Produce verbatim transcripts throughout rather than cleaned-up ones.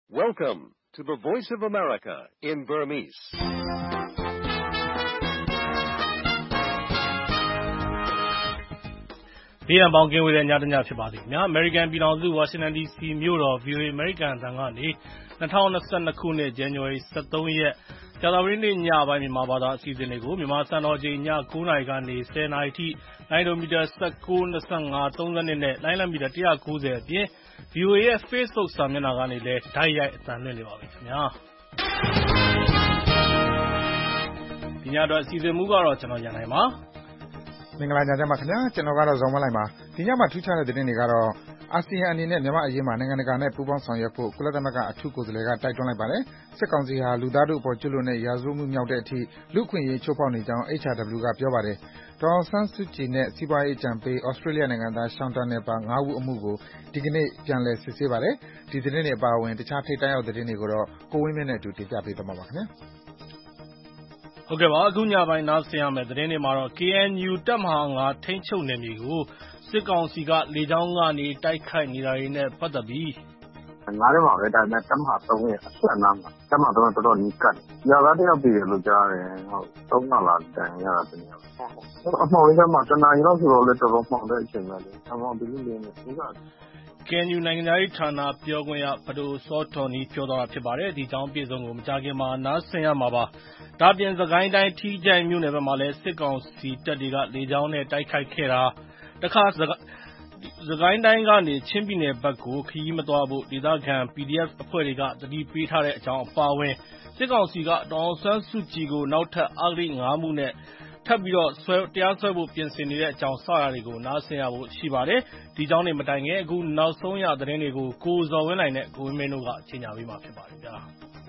Welcome to the Voice of America in Burmese. ။ဒီအပေါင်းကင်ဝေးတဲ့ညတညဖြစ်ပါသည်ခင်ဗျာ။ American ပြည်ထောင်စု Washington ဒီ စီ မြို့တော် ဗွီအိုအေ American အသံကနေ၂၀၂၂ ခုနှစ် ဇန်နဝါရီလ ၁၃ ရက်ကြာသပတေးနေ့ညပိုင်းမြန်မာဘာသာအစီအစဉ်တွေကိုမြန်မာစံတော်ချိန်ည၉ နာရီကနေ၁၀ နာရီထိလိုင်းဒိုမီတာ၁၉ ၂၅ ၃၂ နဲ့လိုင်းလံမီတာ၁၉၀အပြင် ဗီအိုအေ ရဲ့ Facebook စာမျက်နှာကနေလည်းတိုက်ရိုက်အသံလွှင့်နေပါပြီခင်ဗျာ။ဒီညတော့အစီအစဉ်မူကတော့ကျွန်တော်ရန်နိုင်ပါမင်္ဂလာညချမ်းပါခင်ဗျာကျွန်တော်ကတော့ဇော်မလိုက်ပါဒီညမှာထူးခြားတဲ့သတင်းတွေကတော့အာဆီယံအနေနဲ့မြန်မာအရေးမှာနိုင်ငံတကာနဲ့ပူးပေါင်းဆောင်ရွက်ဖို့ကုလသမဂ္ဂအထူးကိုယ်စားလှယ်ကတိုက်တွန်းလိုက်ပါတယ်စစ်ကောင်စီဟာလူသားတို့အပေါ်ကျူးလွန်တဲ့ရာဇဝတ်မှုမြောက်တဲ့အထိလူ့အခွင့်အရေးချိုးဖောက်နေကြောင်း H R W ကပြောပါတယ်ဒေါ်အောင်ဆန်းစုကြည်နဲ့စီးပွားရေးအကြံပေး Australia နိုင်ငံသား Sean Turnell ပါငါးဦးအမှုကိုဒီကနေ့ပြန်လည်စစ်ဆေးပါတယ်ဒီသတင်းတွေအပါအဝင်တခြားထိပ်တန်းရောက်သတင်းတွေကိုတော့ကိုဝင်းမင်းနဲ့အတူတင်ပြပေးသွားမှာပါခင်ဗျာဟုတ်ကဲ့ပါအခုညပိုင်းနားဆင်ရမယ့်သတင်းတွေမှာတော့ K N U တပ်မဟာ၅ထိန်းချုပ်နယ်မြေကိုစစ်ကောင်စီကလေကြောင်းကနေတိုက်ခိုက်နေတာတွေနဲ့ပတ်သက်ပြီးငါးထဲမှာပဲဒါပေမဲ့တပ်မဟာ၃ရဲ့အဆက်အနားမှာတပ်မဟာ၃ကတော်တော်နီးကပ်တယ်။ရာသားတယောက်ပြည်တယ်လို့ကြားတယ်။ဟုတ်သုံးလလာတန်ရတာတည်း။အမှောင်ရင်းမှာတနားရီလောက်ဆိုတော့လည်းတော်တော်မှောင်တဲ့အချိန်ပဲလေ။အမှောင်ပြီးလို့နေတယ်က K N U နိုင်ငံသားရေးဌာနပြောခွင့်ရပဒိုစောတော်နီပြောသွားတာဖြစ်ပါတယ်ဒီအကြောင်းပြည်စုံကိုမကြခင်မှာနားဆင်ရမှာပါဒါပြင်စကိုင်းတိုင်းထီးကျိုင်မြို့နယ်ဘက်မှာလည်းစစ်ကောင်စီတပ်တွေကလေကြောင်းနဲ့တိုက်ခိုက်ခဲ့တာတခါစကိုင်းတိုင်းကနေချင်းပြည်နယ်ဘက်ကိုခရီးမသွားဖို့ဒေသခံ P D F အဖွဲ့တွေကတတိပေးထားတဲ့အကြောင်းအပါအဝင်စစ်ကောင်စီကဒေါ်အောင်ဆန်းစုကြည်ကိုနောက်ထပ်အဂတိငါးမှုနဲ့ထပ်ပြီးတော့ဆွဲတရားစွဲဖို့ပြင်ဆင်နေတဲ့အကြောင်းစတာတွေကိုနားဆင်ရဖို့ရှိပါတယ်ဒီကြောင်းတွေမတိုင်ခင်အခုနောက်ဆုံးရသတင်းတွေကိုကိုဇော်ဝင်းနိုင်နဲ့ကိုဝင်းမင်းတို့ကကြီးညာပေးမှာဖြစ်ပါတယ်ဗျာ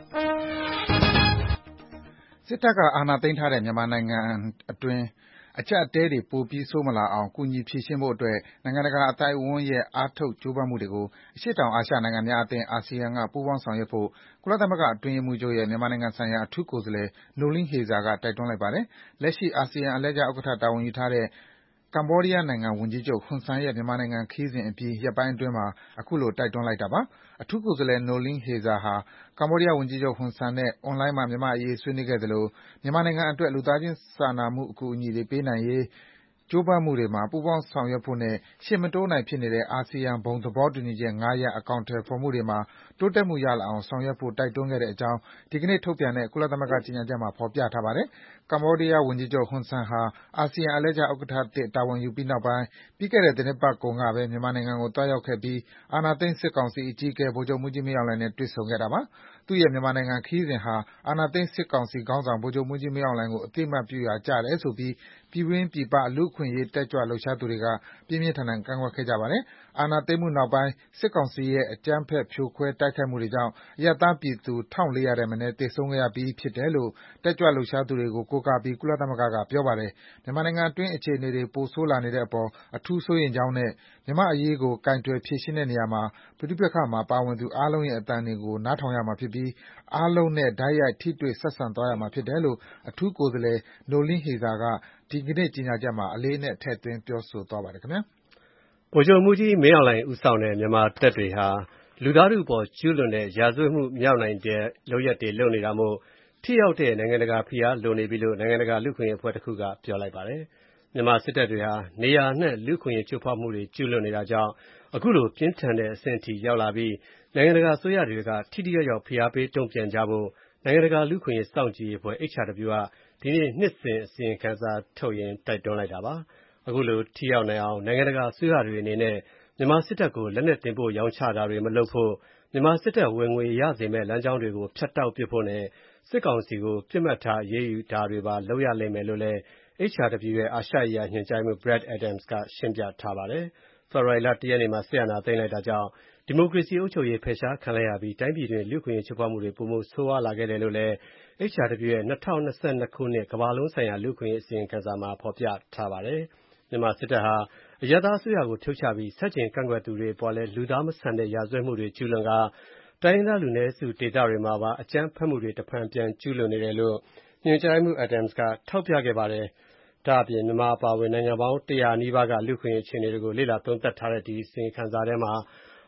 စစ်တပ်ကအာဏာသိမ်းထားတဲ့မြန်မာနိုင်ငံအတွင်းအကျပ်အတဲတွေပိုပြီးဆိုးမလာအောင်ကူညီဖြေရှင်းဖို့အတွက်နိုင်ငံတကာအသိုက်အဝန်းရဲ့အားထုတ်ကြိုးပမ်းမှုတွေကိုအရှေ့တောင်အာရှနိုင်ငံများအသင်းအာဆီယံကပူးပေါင်းဆောင်ရွက်ဖို့ကုလသမဂ္ဂအတွင်းရေးမှူးချုပ်ရဲ့မြန်မာနိုင်ငံဆိုင်ရာအထူးကိုယ်စားလှယ် Noeleen Heyzer ကတိုက်တွန်းလိုက်ပါတယ်။လက်ရှိအာဆီယံအလှည့်ကျဥက္ကဋ္ဌတာဝန်ယူထားတဲ့ကမ္ဘောဒီးယားနိုင်ငံဝန်ကြီးချုပ်ဟွန်ဆန်ရဲ့မြန်မာနိုင်ငံခရီးစဉ်အပြီးရက်ပိုင်းအတွင်းမှာအခုလိုတိုက်တွန်းလိုက်တာပါ။အထူးကိုယ်စားလှယ် Noeleen Heyzer ဟာကမ္ဘောဒီးယားဝန်ကြီးချုပ်ဟွန်ဆန်နဲ့အွန်လိုင်းမှာမြန်မာ့အရေးဆွေးနွေးခဲ့သလိုမြန်မာနိုင်ငံအတွက်လူသားချင်းစာနာမှုအကူအညီတွေပေးနိုင်ရေးကြိုးပမ်းမှုတွေမှာပူးပေါင်းဆောင်ရွက်ဖို့နဲ့ရှေ့မတိုးနိုင်ဖြစ်နေတဲ့အာဆီယံဘုံသဘောတူညီချက်၅ရပ်အကောင်အထည်ဖော်မှုတွေမှာတိုးတက်မှုရလာအောင်ဆောင်ရွက်ဖို့တိုက်တွန်းခဲ့တဲ့အကြောင်းဒီကနေ့ထုတ်ပြန်တဲ့ကုလသမဂ္ဂကြေညာချက်မှာဖော်ပြထားပါတယ်။ကမ္ဘောဒီးယားဝန်ကြီးချုပ်ဟွန်ဆန်ဟာအာဆီယံအလှည့်ကျဥက္ကဋ္ဌသစ်တာဝန်ယူပြီးနောက်ပိုင်းပြီးခဲ့တဲ့သီတင်းပတ်ကုန်ကပဲမြန်မာနိုင်ငံကိုသွားရောက်ခဲ့ပြီးအာဏာသိမ်းစစ်ကောင်စီအကြီးအကဲဗိုလ်ချုပ်မှူးကြီးမင်းအောင်လှိုင်နဲ့တွေ့ဆုံခဲ့တာပါ။သူ့ရဲ့မြန်မာနိုင်ငံခရီးစဉ်ဟာအာဏာသိမ်းစစ်ကောင်စီခေါင်းဆောင်ဗိုလ်ချုပ်မှူးကြီးမင်းအောင်လှိုင်ကိုအသိအမှတ်ပြုရာကျတယ်ဆိုပြီးပြည်တွင်းပြည်ပလူ့အခွင့်အရေးတက်ကြွလှုပ်ရှားသူတွေကပြင်းပြင်းထန်ထန်ကန့်ကွက်ခဲ့ကြပါတယ်။အာဏာသိမ်းမှုနောက်ပိုင်းစစ်ကောင်စီရဲ့အကြမ်းဖက်ဖြိုခွဲတိုက်ခိုက်မှုတွေကြောင့်အရပ်သားပြည်သူ၁၄၀၀ထက်မနည်းသေဆုံးခဲ့ရပြီးဖြစ်တယ်လို့တက်ကြွလှုပ်ရှားသူတွေကိုကိုးကားပြီးကုလသမဂ္ဂကပြောပါတယ်။မြန်မာနိုင်ငံအတွင်းအခြေအနေတွေပိုဆိုးလာနေတဲ့အပေါ်အထူးစိုးရိမ်ကြောင်းနဲ့မြန်မာ့အရေးကိုကိုင်တွယ်ဖြေရှင်းတဲ့နေရာမှာပဋိပက္ခမှာပါဝင်သူအားလုံးရဲ့အသံတွေကိုနားထောင်ရမှာဖြစ်ပြီးအားလုံးနဲ့တိုက်ရိုက်ထိတွေ့ဆက်ဆံသွားရမှာဖြစ်တယ်လို့အထူးကိုယ်စားလှယ် Noeleen Heyzer ကဒီကနေ့ကြေညာချက်မှာအလေးအနက်ထည့်သွင်းပြောဆိုသွားပါတယ်ခင်ဗျာဗိုလ်ချုပ်မှူးကြီးမင်းအောင်လှိုင်ဦးဆောင်တဲ့မြန်မာတပ်တွေဟာလူသားထုအပေါ်ကျူးလွန်တဲ့ရာဇဝတ်မှုမြောက်နိုင်တဲ့လုပ်ရပ်တွေလုပ်နေတာမို့ထိရောက်တဲ့နိုင်ငံတကာဖိအားလိုနေပြီလို့နိုင်ငံတကာလူ့အခွင့်အရေးအဖွဲ့တစ်ခုကပြောလိုက်ပါတယ်။မြန်မာစစ်တပ်တွေဟာနေရာအနှံ့လူ့အခွင့်အရေးချိုးဖောက်မှုတွေကျူးလွန်နေတာကြောင့်အခုလိုပြင်းထန်တဲ့အဆင့်အထိရောက်လာပြီးနိုင်ငံတကာအစိုးရတွေကထိထိရောက်ရောက်ဖိအားပေးတုံ့ပြန်ကြဖို့နိုင်ငံတကာလူ့အခွင့်အရေးစောင့်ကြည့်ရေးအဖွဲ့ H R W ကဒီနေ့နှစ်စဉ်အစီရင်ခံစာထုတ်ရင်တိုက်တွန်းလိုက်တာပါ။အခုလိုထိရောက်နိုင်အောင်နိုင်ငံတကာအစိုးရတွေအနေနဲ့မြန်မာစစ်တပ်ကိုလက်နက်တင်ပို့ရောင်းချတာတွေမလုပ်ဖို့မြန်မာစစ်တပ်ဝင်ငွေရစေမဲ့လမ်းကြောင်းတွေကိုဖြတ်တောက်ပစ်ဖို့နဲ့စစ်ကောင်စီကိုပြစ်မှတ်ထားအရေးယူတာတွေပါလုပ်ရလိမ့်မယ်လို့လည်း H R W ရဲ့အာရှရေးရာညွှန်ကြားရေးမှူး Brad Adams ကရှင်းပြထားပါတယ်။ဖေဖော်ဝါရီလ၁ရက်နေ့မှာစစ်အာဏာသိမ်းလိုက်တာကြောင့်ဒီမိုကရေစီအုပ်ချုပ်ရေးဖယ်ရှားခံလိုက်ရပြီးတိုင်းပြည်တွင်းလူ့အခွင့်အရေးချိုးဖောက်မှုတွေပိုမိုဆိုးဝါးလာခဲ့တယ်လို့လည်း H R W ရဲ့၂၀၂၂ခုနှစ်ကမ္ဘာလုံးဆိုင်ရာလူ့အခွင့်အရေးအစီရင်ခံစာမှာဖော်ပြထားပါတယ်။မြန်မာစစ်တပ်ဟာအရပ်သားအစိုးရကိုဖြုတ်ချပြီးဆန့်ကျင်ကန့်ကွက်သူတွေအပေါ်လည်းလူသားမဆန်တဲ့ရာဇဝတ်မှုတွေကျူးလွန်ကာတိုင်းရင်းသားလူနည်းစုဒေသတွေမှာပါအကြမ်းဖက်မှုတွေတဖန်ပြန်ကျူးလွန်နေတယ်လို့ညွှန်ကြားရေးမှူး Adams ကထောက်ပြခဲ့ပါတယ်။ဒါ့အပြင်မြန်မာအပါအဝင်နိုင်ငံပေါင်းတရာနီးပါးကလူ့အခွင့်အရေးအခြေအနေတွေကိုလေ့လာသုံးသပ်ထားတဲ့ဒီအစီရင်ခံစာထဲမှာ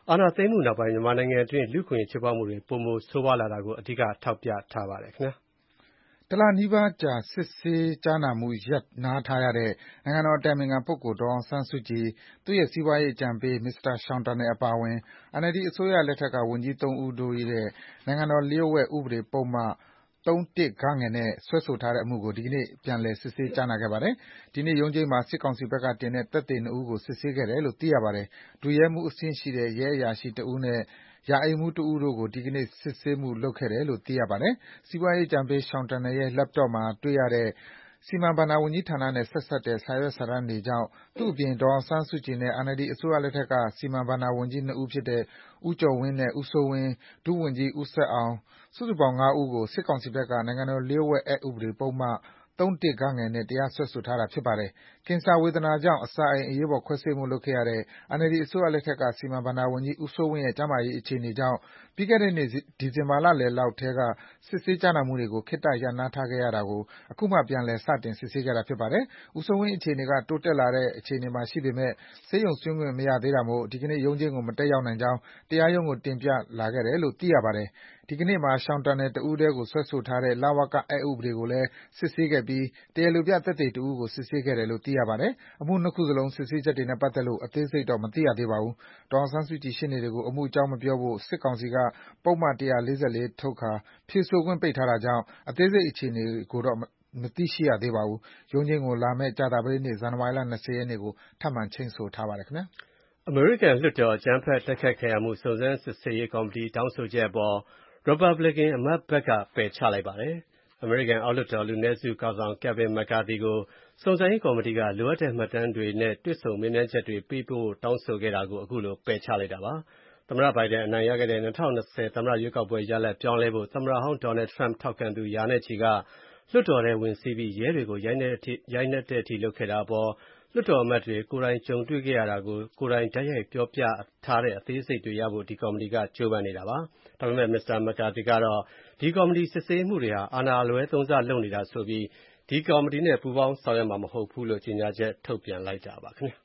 အာဏာသိမ်းမှုနောက်ပိုင်းမြန်မာနိုင်ငံအတွင်းလူ့အခွင့်အရေးချိုးဖောက်မှုတွေပိုမိုဆိုးဝါးလာတာကိုအဓိကထောက်ပြထားပါတယ်ခင်ဗျာ။တလနီးပါးကြာစစ်ဆေးကြားနာမှုရပ်နားထားရတဲ့နိုင်ငံတော်အတိုင်ပင်ခံပုဂ္ဂိုလ်ဒေါ်အောင်ဆန်းစုကြည်၊သူ့ရဲ့စီးပွားရေးအကြံပေးမစ္စတာရှောင်တန်နယ်အပါအဝင် အန်အယ်လ်ဒီအစိုးရလက်ထက်ကဝန်ကြီးသုံးဦးတို့ရဲ့နိုင်ငံတော်လျှို့ဝှက်ဥပဒေပုဒ်မ ၃ (၁) (ဂ) နဲ့စွဲဆိုထားတဲ့အမှုကိုဒီကနေ့ပြန်လည်စစ်ဆေးကြားနာခဲ့ပါတယ်။ဒီနေ့ရုံးချိန်းမှာစစ်ကောင်စီဘက်ကတင်တဲ့သက်သေနှစ်ဦးကိုစစ်ဆေးခဲ့တယ်လို့သိရပါတယ်။ဒုရဲမှူးအဆင့်ရှိတဲ့ရဲအရာရှိတဦးနဲ့ရာအိမ်မှူးတဦးတို့ကိုဒီကနေ့စစ်ဆေးမှုလုပ်ခဲ့တယ်လို့သိရပါတယ်။စီးပွားရေးအကြံပေးရှောင်တန်နယ်ရဲ့ Laptop မှာတွေ့ရတဲ့စီမံဘဏ္ဍာဝန်ကြီးဌာနနဲ့ဆက်စပ်တဲ့စာရွက်စာတမ်းတွေကြောင့်သူ့အပြင်ဒေါ်အောင်ဆန်းစုကြည်နဲ့ အန်အယ်လ်ဒီအစိုးရလက်ထက်ကစီမံဘဏ္ဍာဝန်ကြီးနှစ်ဦးဖြစ်တဲ့ဦးကျော်ဝင်းနဲ့ဦးစိုးဝင်း၊ဒုဝန်ကြီးဦးဆက်အောင်စုစုပေါင်းငါးဦးကိုစစ်ကောင်စီဘက်ကနိုင်ငံတော်လျှို့ဝှက်အက်ဥပဒေပုဒ်မ ၃ (၁) (ဂ) နဲ့တရားစွဲဆိုထားတာဖြစ်ပါတယ်။ကင်ဆာဝေဒနာကြောင့်အစာအိမ်အရေးပေါ်ခွဲစိတ်မှုလုပ်ခဲ့ရတဲ့ အန်အယ်လ်ဒီအစိုးရလက်ထက်ကစီမံဘဏ္ဍာဝန်ကြီးဦးစိုးဝင်းရဲ့ကျန်းမာရေးအခြေအနေကြောင့်ပြီးခဲ့တဲ့နှစ်ဒီဇင်ဘာလလယ်လောက်ထဲကစစ်ဆေးကြားနာမှုတွေကိုခေတ္တရပ်နားထားခဲ့ရတာကိုအခုမှပြန်လည်စတင်စစ်ဆေးခဲ့တာဖြစ်ပါတယ်။ဦးစိုးဝင်းအခြေအနေကတိုးတက်လာတဲ့အခြေအနေမှာရှိပေမဲ့ဆေးရုံဆင်းခွင့်မရသေးတာမို့ဒီကနေ့ရုံးချိန်းကိုမတက်ရောက်နိုင်ကြောင်းတရားရုံးကိုတင်ပြလာခဲ့တယ်လို့သိရပါတယ်။ဒီကနေ့မှာရှောင်တန်နယ်တဦးတည်းကိုစွဲဆိုထားတဲ့လဝကအက်ဥပဒေကိုလည်းစစ်ဆေးခဲ့ပြီးတရားလိုပြသက်သေတဦးကိုစစ်ဆေးခဲ့တယ်လို့သိရပါတယ်။အမှုနှစ်ခုစလုံးစစ်ဆေးချက်တွေနဲ့ပတ်သက်လို့အသေးစိတ်တော့မသိရသေးပါဘူး။ဒေါ်အောင်ဆန်းစုကြည်ရှေ့နေတွေကိုအမှုအကြောင်းမပြောဖို့စစ်ကောင်စီကပုဒ်မ ၁၄၄ ထုတ်ကာဖြေဆိုခွင့်ပိတ်ထားတာကြောင့်အသေးစိတ်အခြေအနေကိုတော့မသိရှိရသေးပါဘူး။ရုံးချိန်းကိုလာမယ့်ကြာသပတေးနေ့ဇန်နဝါရီလ၂၀ရက်နေ့ကိုထပ်မံချိန်းဆိုထားပါတယ်ခင်ဗျာ။အမေရိကန်လွှတ်တော်အကြမ်းဖက်တိုက်ခိုက်ခံရမှုစုံစမ်းစစ်ဆေးရေးကော်မတီတောင်းဆိုချက်အပေါ်ရီပတ်ဘလစ်ကန်အမတ်ဘက်ကပယ်ချလိုက်ပါတယ်။အမေရိကန်အောက်လွှတ်တော်လူနည်းစုခေါင်းဆောင် Kevin McCarthy ကိုစုံစမ်းရေးကော်မတီကလိုအပ်တဲ့မှတ်တမ်းတွေနဲ့တွေ့ဆုံမေးမြန်းချက်တွေပေးပို့တောင်းဆိုခဲ့တာကိုအခုလိုပယ်ချလိုက်တာပါ။သမ္မတဘိုင်ဒန်အနိုင်ရခဲ့တဲ့၂၀၂၀သမ္မတရွေးကောက်ပွဲရလဒ်ပြောင်းလဲဖို့သမ္မတဟောင်း Donald Trump ထောက်ခံသူရာနဲ့ချီကလွှတ်တော်ထဲဝင်စီးပြီးရဲတွေကိုရိုက်နှက်တဲ့အထိလုပ်ခဲ့တာအပေါ်လွှတ်တော်အမတ်တွေကိုယ်တိုင်ကြုံတွေ့ခဲ့ရတာကိုကိုယ်တိုင်တိုက်ရိုက်ပြောပြထားတဲ့အသေးစိတ်တွေရဖို့ဒီကော်မတီကကြိုးပမ်းနေတာပါ။ဒါပေမဲ့မစ္စတာ McCarthy ကတော့ဒီကော်မတီစစ်ဆေးမှုတွေဟာအာဏာအလွဲသုံးစားလုပ်နေတာဆိုပြီးဒီကော်မတီနဲ့ပူးပေါင်းဆောင်ရွက်မှာမဟုတ်ဘူးလို့ကြေညာချက်ထုတ်ပြန်လိုက်တာပါခင်ဗျာ။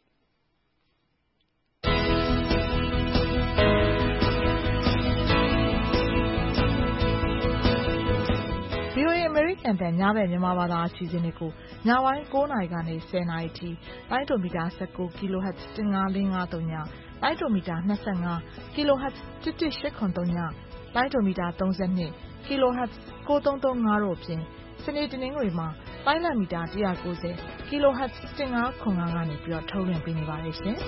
ဗွီအိုအေအမေရိကန်အသံညဘက်မြန်မာဘာသာအစီအစဉ်တွေကိုညပိုင်း၉နာရီကနေ၁၀နာရီထိလိုင်းဒိုမီတာ၁၉ kHz ၁၅၄၅၃ညလိုင်းဒိုမီတာ၂၅ kHz ၁၁၈၇၃ညလိုင်းဒိုမီတာ၃၂ kHz ၉၃၃၅တို့အပြင်စနေတနင်္ဂနွေမှာလိုင်းလံမီတာ၁၉၀ kHz ၁၅ခွန်၅ကနေပြီးတော့ထုတ်လွှင့်ပေးနေပါတယ်ရှင်။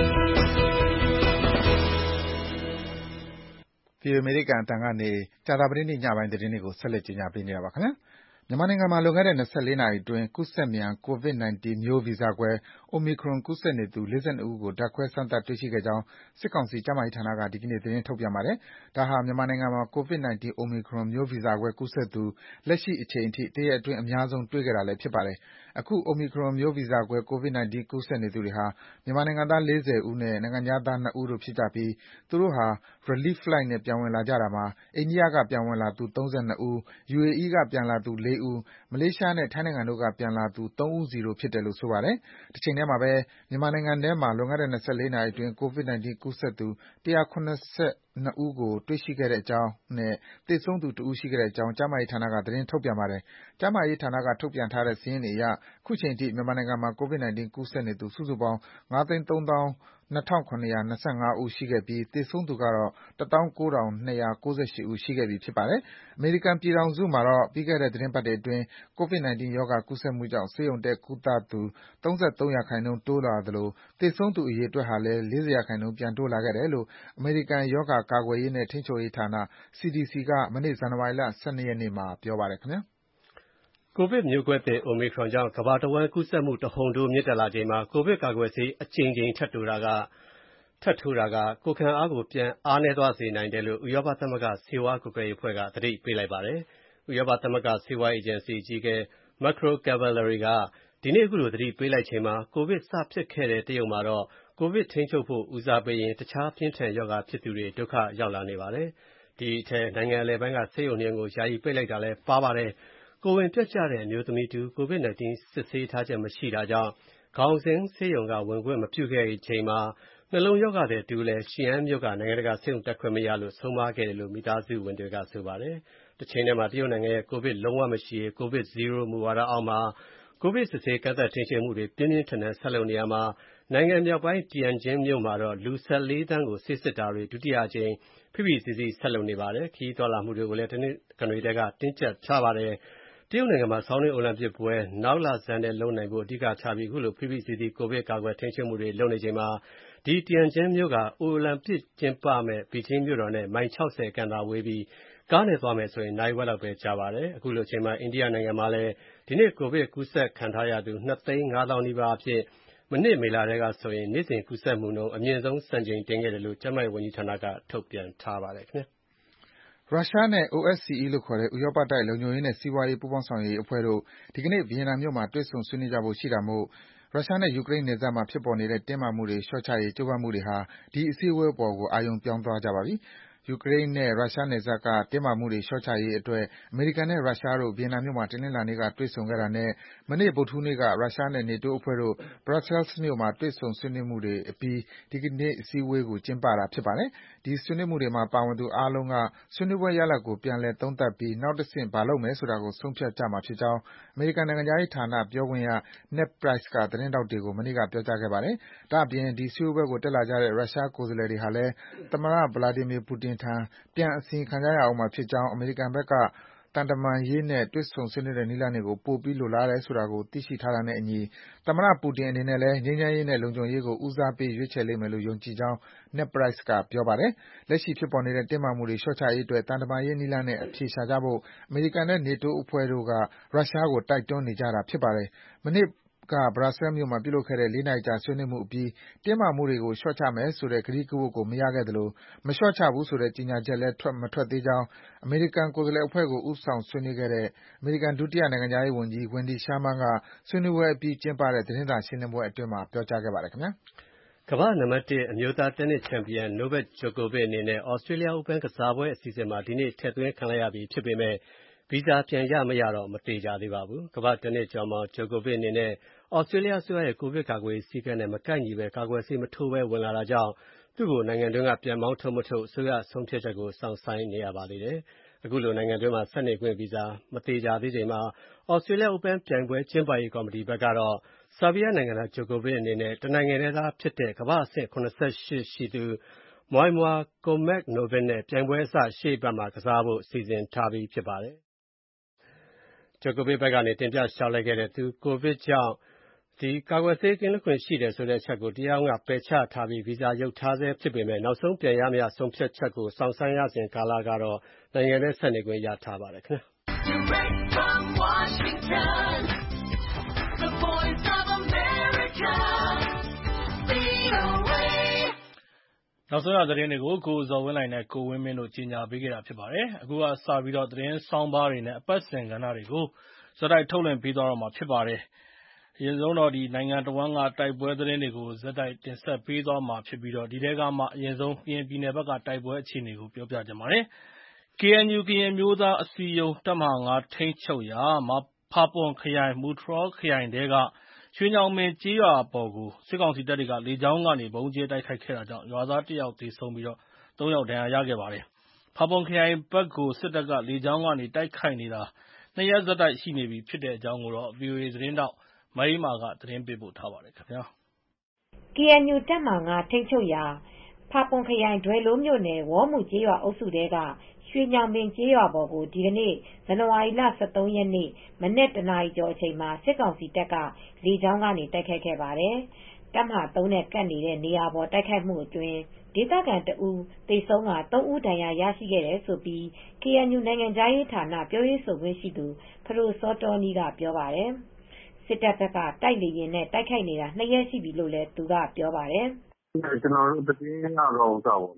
ဗွီအိုအေအမေရိကန်အသံကနေကြာသပတေးနေ့ညပိုင်းသတင်းတွေကိုဆက်လက်ကြီးညာပေးနေတာပါခင်ဗျာ။မြန်မာနိုင်ငံမှာလွန်ခဲ့တဲ့၂၄နာရီအတွင်းကူးစက်မြန် ကိုဗစ်၁၉ မျိုးဗီဇကွဲ Omicron ကူးစက်နေသူ၄၂ဦးကိုဓာတ်ခွဲစမ်းသပ်တွေ့ရှိခဲ့ကြောင်းစစ်ကောင်စီကျန်းမာရေးဌာနကဒီကနေ့သတင်းထုတ်ပြန်ပါတယ်။ဒါဟာမြန်မာနိုင်ငံမှာကိုဗစ်၁၉ Omicron မျိုးဗီဇကွဲကူးစက်သူလက်ရှိအချိန်ထိတရက်အတွင်းအများဆုံးတွေ့ခဲ့တာလည်းဖြစ်ပါတယ်။အခု Omicron မျိုးဗီဇကွဲကိုဗစ်၁၉ကူးစက်နေသူတွေဟာမြန်မာနိုင်ငံသား၄၀ဦးနဲ့နိုင်ငံခြားသား၂ဦးတို့ဖြစ်ကြပြီးသူတို့ဟာ Relief Flight နဲ့ပြန်ဝင်လာကြတာမှာအိန္ဒိယကပြန်ဝင်လာသူ၃၂ဦး၊ ယူအေအီးကပြန်လာသူ၄ဦး၊မလေးရှားနဲ့ထိုင်းနိုင်ငံတို့ကပြန်လာသူ၃ဦးစီတို့ဖြစ်တယ်လို့ဆိုပါတယ်။တချိန်ထဲမှာပဲမြန်မာနိုင်ငံထဲမှာလွန်ခဲ့တဲ့၂၄နာရီအတွင်းကိုဗစ်၁၉ကူးစက်သူ၁၇၂ဦးကိုတွေ့ရှိခဲ့ကြောင်းနဲ့သေဆုံးသူတဦးရှိခဲ့ကြောင်းကျန်းမာရေးဌာနကသတင်းထုတ်ပြန်ပါတယ်။ကျန်းမာရေးဌာနကထုတ်ပြန်ထားတဲ့စာရင်းတွေအရအခုချိန်ထိမြန်မာနိုင်ငံမှာကိုဗစ်၁၉ကူးစက်နေသူစုစုပေါင်း၅သိန်းသုံးသောင်း၂ထောင်၇ရာ၂၅ဦးရှိခဲ့ပြီးသေဆုံးသူကတော့တသောင်းကိုးထောင်၂ရာ၉၈ဦးရှိခဲ့ပြီဖြစ်ပါတယ်။အမေရိကန်ပြည်ထောင်စုမှာတော့ပြီးခဲ့တဲ့သီတင်းပတ်တွေအတွင်းကိုဗစ်၁၉ရောဂါကူးစက်မှုကြောင့်ဆေးရုံတက်ကုသသူ၃၃ရာခိုင်နှုန်းတိုးလာသလိုသေဆုံးသူအရေအတွက်ဟာလည်း၄၀ရာခိုင်နှုန်းပြန်တိုးလာခဲ့တယ်လို့အမေရိကန်ရောဂါကာကွယ်ရေးနဲ့ထိန်းချုပ်ရေးဌာန စီ ဒီ စီ ကမနေ့ဇန်နဝါရီလ၁၂ရက်နေ့မှာပြောပါတယ်ခင်ဗျာ။ကိုဗစ်မျိုးကွဲသစ် Omicron ကြောင့်ကမ္ဘာတဝန်းကူးစက်မှုတဟုန်ထိုးမြင့်တက်လာချိန်မှာကိုဗစ်ကာကွယ်ဆေးအကြိမ်ကြိမ်ထပ်တိုးတာကထပ်ထိုးတာကကိုယ်ခံအားကိုပြန်အားနည်းသွားစေနိုင်တယ်လို့ဥရောပသမဂ္ဂဆေးဝါးကွပ်ကဲရေးအဖွဲ့ကသတိပေးလိုက်ပါတယ်။ဥရောပသမဂ္ဂဆေးဝါးအေဂျင်စီအကြီးအကဲ Marco Cavalieri ကဒီနေ့အခုလိုသတိပေးလိုက်ချိန်မှာကိုဗစ်စဖြစ်ခဲ့တဲ့တရုတ်မှာတော့ကိုဗစ်ထိန်းချုပ်ဖို့ဦးစားပေးရင်တခြားပြင်းထန်ရောဂါဖြစ်သူတွေဒုက္ခရောက်လာနေပါတယ်။ဒီအထဲနိုင်ငံအလယ်ပိုင်းကဆေးရုံနှစ်ရုံကိုယာယီပိတ်လိုက်တာလည်းပါပါတယ်။ကိုယ်ဝန်ပြတ်ကျတဲ့အမျိုးသမီးတူကိုဗစ်၁၉စစ်ဆေးထားချက်မရှိတာကြောင့်ခေါင်းစဉ်ဆေးရုံကဝင်ခွင့်မပြုခဲ့ချိန်မှာနှလုံးရောဂါသည်တဦးလည်းရှီအန်မြို့ကနိုင်ငံတကာဆေးရုံတက်ခွင့်မရလို့ဆုံးပါးခဲ့တယ်လို့မိသားစုဝင်တွေကဆိုပါတယ်။တချိန်တည်းမှာတရုတ်နိုင်ငံရဲ့ကိုဗစ်လုံးဝမရှိရေး ကိုဗစ် zero မူဝါဒအောက်မှာကိုဗစ်စစ်ဆေးကန့်သတ်ထိန်းချုပ်မှုတွေပြင်းပြင်းထန်ထန်ဆက်လုပ်နေရမှာနိုင်ငံမြောက်ပိုင်း Tianjin မြို့မှာတော့လူ၁၄သန်းကိုဆေးစစ်တာတွေဒုတိယအကြိမ်ဖိဖိစီးစီးဆက်လုပ်နေပါတယ်။ခရီးသွားလာမှုတွေကိုလည်းတနင်္ဂနွေတည်းကတင်းကျပ်ထားပါတယ်။တရုတ်နိုင်ငံမှာဆောင်းနှင်းအိုလံပစ်ပွဲနောက်လဆန်းထဲလုပ်နိုင်ဖို့အဓိကထားပြီးအခုလိုဖိဖိစီးစီးကိုဗစ်ကာကွယ်ထိန်းချုပ်မှုတွေလုပ်နေချိန်မှာဒီ Tianjin မြို့ကအိုလံပစ်ကျင်းပမယ့်ဘေဂျင်းမြို့တော်နဲ့မိုင်၆၀ခန့်သာဝေးပြီးကားနဲ့သွားမယ်ဆိုရင်နာရီဝက်လောက်ပဲကြာပါတယ်။အခုလိုအချိန်မှာအိန္ဒိယနိုင်ငံမှာလည်းဒီနေ့ကိုဗစ်ကူးစက်ခံထားရသူနှစ်သိန်းငါးသောင်းနီးပါးအဖြစ်မနှစ်မေလတည်းကဆိုရင်နေ့စဉ်ကူးစက်မှုနှုန်းအမြင့်ဆုံးစံချိန်တင်ခဲ့တယ်လို့ကျန်းမာရေးဝန်ကြီးဌာနကထုတ်ပြန်ထားပါတယ်ခင်ဗျာ။ရုရှားနဲ့ အို အက်စ် စီ အီ လို့ခေါ်တဲ့ဥရောပတိုက်လုံခြုံရေးနဲ့စီးပွားရေးပူးပေါင်းဆောင်ရွက်ရေးအဖွဲ့တို့ဒီကနေ့ဗီယင်နာမြို့မှာတွေ့ဆုံဆွေးနွေးကြဖို့ရှိတာမို့ရုရှားနဲ့ယူကရိန်းနယ်စပ်မှာဖြစ်ပေါ်နေတဲ့တင်းမာမှုတွေလျှော့ချရေးကြိုးပမ်းမှုတွေဟာဒီအစည်းအဝေးအပေါ်အာရုံပြောင်းသွားကြပါပြီ။ယူကရိန်းနဲ့ရုရှားနယ်စပ်ကတင်းမာမှုတွေလျှော့ချရေးအတွက်အမေရိကန်နဲ့ရုရှားတို့ဗီယင်နာမြို့မှာတနင်္လာနေ့ကတွေ့ဆုံခဲ့တာနဲ့မနေ့ဗုဒ္ဓဟူးနေ့ကရုရှားနဲ့နေတိုးအဖွဲ့တို့ Brussels မြို့မှာတွေ့ဆုံဆွေးနွေးမှုတွေအပြီးဒီကနေ့အစည်းအဝေးကိုကျင်းပတာဖြစ်ပါတယ်။ဒီဆွေးနွေးမှုတွေမှာပါဝင်သူအားလုံးကဆွေးနွေးပွဲရလဒ်ကိုပြန်လည်သုံးသပ်ပြီးနောက်တဆင့်ဘာလုပ်မယ်ဆိုတာကိုဆုံးဖြတ်ကြမှာဖြစ်ကြောင်းအမေရိကန်နိုင်ငံခြားရေးဌာနပြောခွင့်ရ Ned Price ကသတင်းထောက်တွေကိုမနေ့ကပြောကြားခဲ့ပါတယ်။ဒါ့အပြင်ဒီစည်းဝေးပွဲကိုတက်လာကြတဲ့ရုရှားကိုယ်စားလှယ်တွေဟာလည်းသမ္မတ Vladimir Putin ထံပြန်အစီရင်ခံကြရဦးမှာဖြစ်ကြောင်းအမေရိကန်ဘက်ကသံတမန်ရေးနဲ့တွေ့ဆုံဆွေးနွေးတဲ့နည်းလမ်းတွေကိုပိုပြီးလိုလားတယ်ဆိုတာကိုသိရှိထားတာနဲ့အညီသမ္မတပူတင်အနေနဲ့လည်းငြိမ်းချမ်းရေးနဲ့လုံခြုံရေးကိုဦးစားပေးရွေးချယ်လိမ့်မယ်လို့ယုံကြည်ကြောင်း Ned Price ကပြောပါတယ်။လက်ရှိဖြစ်ပေါ်နေတဲ့တင်းမာမှုတွေလျှော့ချရေးအတွက်သံတမန်ရေးနည်းလမ်းနဲ့အဖြေရှာကြဖို့အမေရိကန်နဲ့နေတိုးအဖွဲ့တို့ကရုရှားကိုတိုက်တွန်းနေကြတာဖြစ်ပါတယ်။မနေ့က Brussels မြို့မှာပြုလုပ်ခဲ့တဲ့လေးနာရီကြာဆွေးနွေးမှုအပြီးတင်းမာမှုတွေကိုလျှော့ချမယ်ဆိုတဲ့ကတိကဝတ်ကိုမရခဲ့သလိုမလျှော့ချဘူးဆိုတဲ့ကြေညာချက်လည်းမထွက်သေးကြောင်းအမေရိကန်ကိုယ်စားလှယ်အဖွဲ့ကိုဦးဆောင်ဆွေးနွေးခဲ့တဲ့အမေရိကန်ဒုတိယနိုင်ငံခြားရေးဝန်ကြီး Wendy Sherman ကဆွေးနွေးပွဲအပြီးကျင်းပတဲ့သတင်းစာရှင်းလင်းပွဲအတွင်းပြောကြားခဲ့ပါတယ်ခင်ဗျာ။ကမ္ဘာ့နံပါတ်တစ်အမျိုးသားတင်းနစ်ချန်ပီယံ Novak Djokovic အနေနဲ့ Australia Open ကစားပွဲအစီအစဉ်မှာဒီနေ့ထည့်သွင်းခံလိုက်ရပြီဖြစ်ပေမဲ့ဗီဇာပြန်ရမရတော့မသေချာသေးပါဘူး။ကမ္ဘာ့တင်းနစ်ကျော်မောင် Djokovic အနေနဲ့ Australia အစိုးရရဲ့ကိုဗစ်ကာကွယ်ရေးစည်းကမ်းနဲ့မကိုက်ညီဘဲကာကွယ်ဆေးမထိုးဘဲဝင်လာတာကြောင့်သူ့ကိုနိုင်ငံတွင်းကပြန်မောင်းထုတ်မထုတ်အစိုးရဆုံးဖြတ်ချက်ကိုစောင့်ဆိုင်းနေရပါသေးတယ်။အခုလိုနိုင်ငံတွင်းမှာဆက်နေခွင့်ဗီဇာမသေချာသေးချိန်မှာ Australia Open ပြိုင်ပွဲကျင်းပရေးကော်မတီဘက်ကတော့ဆာဘီးယားနိုင်ငံသား Djokovic အနေနဲ့တနိုင်ငံတည်းသားဖြစ်တဲ့ကမ္ဘာ့အဆင့်၇၈ရှိသူ Moeima Kohmanovic နဲ့ပြိုင်ပွဲအစရှေ့အပတ်မှာကစားဖို့စီစဉ်ထားပြီးဖြစ်ပါတယ်။ Djokovic ဘက်ကနေတင်ပြလျှောက်လဲခဲ့တဲ့သူကိုဗစ်ကြောင့်ကာကွယ်ဆေးကင်းလွတ်ခွင့်ရှိတယ်ဆိုတဲ့အချက်ကိုတရားရုံးကပယ်ချထားပြီးဗီဇာရုပ်ထားဆဲဖြစ်ပေမဲ့နောက်ဆုံးပြန်ရမရဆုံးဖြတ်ချက်ကိုစောင့်ဆိုင်းရစဉ်ကာလကတော့နိုင်ငံထဲဆက်နေခွင့်ရထားပါတယ်ခင်ဗျာနောက်ဆုံးရသတင်းတွေကိုကိုဇော်ဝင်းလှိုင်နဲ့ကိုဝင်းမင်းတို့ကြီးညာပေးခဲ့တာဖြစ်ပါတယ်။အခုကစပြီးတော့သတင်းဆောင်းပါးတွေနဲ့အပတ်စဉ်ကဏ္ဍတွေကိုဇာတ်တိုက်ထုတ်လွှင့်ပေးသွားတော့မှာဖြစ်ပါတယ်။အရင်ဆုံးတော့ဒီနိုင်ငံတဝန်းကတိုက်ပွဲသတင်းတွေကိုဇာတ်တိုက်တင်ဆက်ပေးသွားမှာဖြစ်ပြီးတော့ဒီထဲကမှအရင်ဆုံးကရင်ပြည်နယ်ဘက်ကတိုက်ပွဲအခြေအနေကိုပြောပြကြပါမယ်။ ကေအန်ယူ ကရင်မျိုးသားအစည်းအရုံးတပ်မဟာငါထိန်းချုပ်ရာဖာပွန်ခရိုင်မူတြော်ခရိုင်ထဲကရွှေညောင်ပင်ကျေးရွာပေါ်ကိုစစ်ကောင်စီတပ်တွေကလေကြောင်းကနေဗုံးကြဲတိုက်ခိုက်ခဲ့တာကြောင့်ရွာသားတစ်ယောက်သေဆုံးပြီးသုံးယောက်ဒဏ်ရာရခဲ့ပါတယ်။ဖာပွန်ခရိုင်ဘက်ကိုစစ်တပ်ကလေကြောင်းကနေတိုက်ခိုက်နေတာနှစ်ရက်ဆက်တိုက်ရှိနေပြီဖြစ်တဲ့အကြောင်းကိုတော့ ဗွီအိုအေသတင်းထောက်မအေးမာကသတင်းပေးပို့ထားပါတယ်ခင်ဗျာ။ ကေအန်ယူတပ်မဟာငါထိန်းချုပ်ရာဖာပွန်ခရိုင်ဒွယ်လိုးမြို့နယ်ဝေါ်မူကျေးရွာအုပ်စုထဲကရွှေညောင်ပင်ကျေးရွာပေါ်ကိုဒီကနေ့ဇန်နဝါရီလ ၁၃ ရက်နေ့မနက်တနာရီကျော်အချိန်မှာစစ်ကောင်စီတပ်ကလေကြောင်းကနေတိုက်ခိုက်ခဲ့ပါတယ်။တပ်မဟာသုံးနဲ့ကပ်နေတဲ့နေရာပေါ်တိုက်ခိုက်မှုအတွင်းဒေသခံတဦးသေဆုံးကသုံးဦးဒဏ်ရာရရှိခဲ့တယ်လို့ ကေအန်ယူနိုင်ငံခြားရေးဌာနပြောရေးဆိုခွင့်ရှိသူဖဒိုစောတောနီးကပြောပါတယ်။စစ်တပ်ဘက်ကတိုက်လေယာဉ်နဲ့တိုက်ခိုက်နေတာနှစ်ရက်ရှိပြီလို့လည်းသူကပြောပါတယ်။“ကျနော်တို့သတင်းကတော့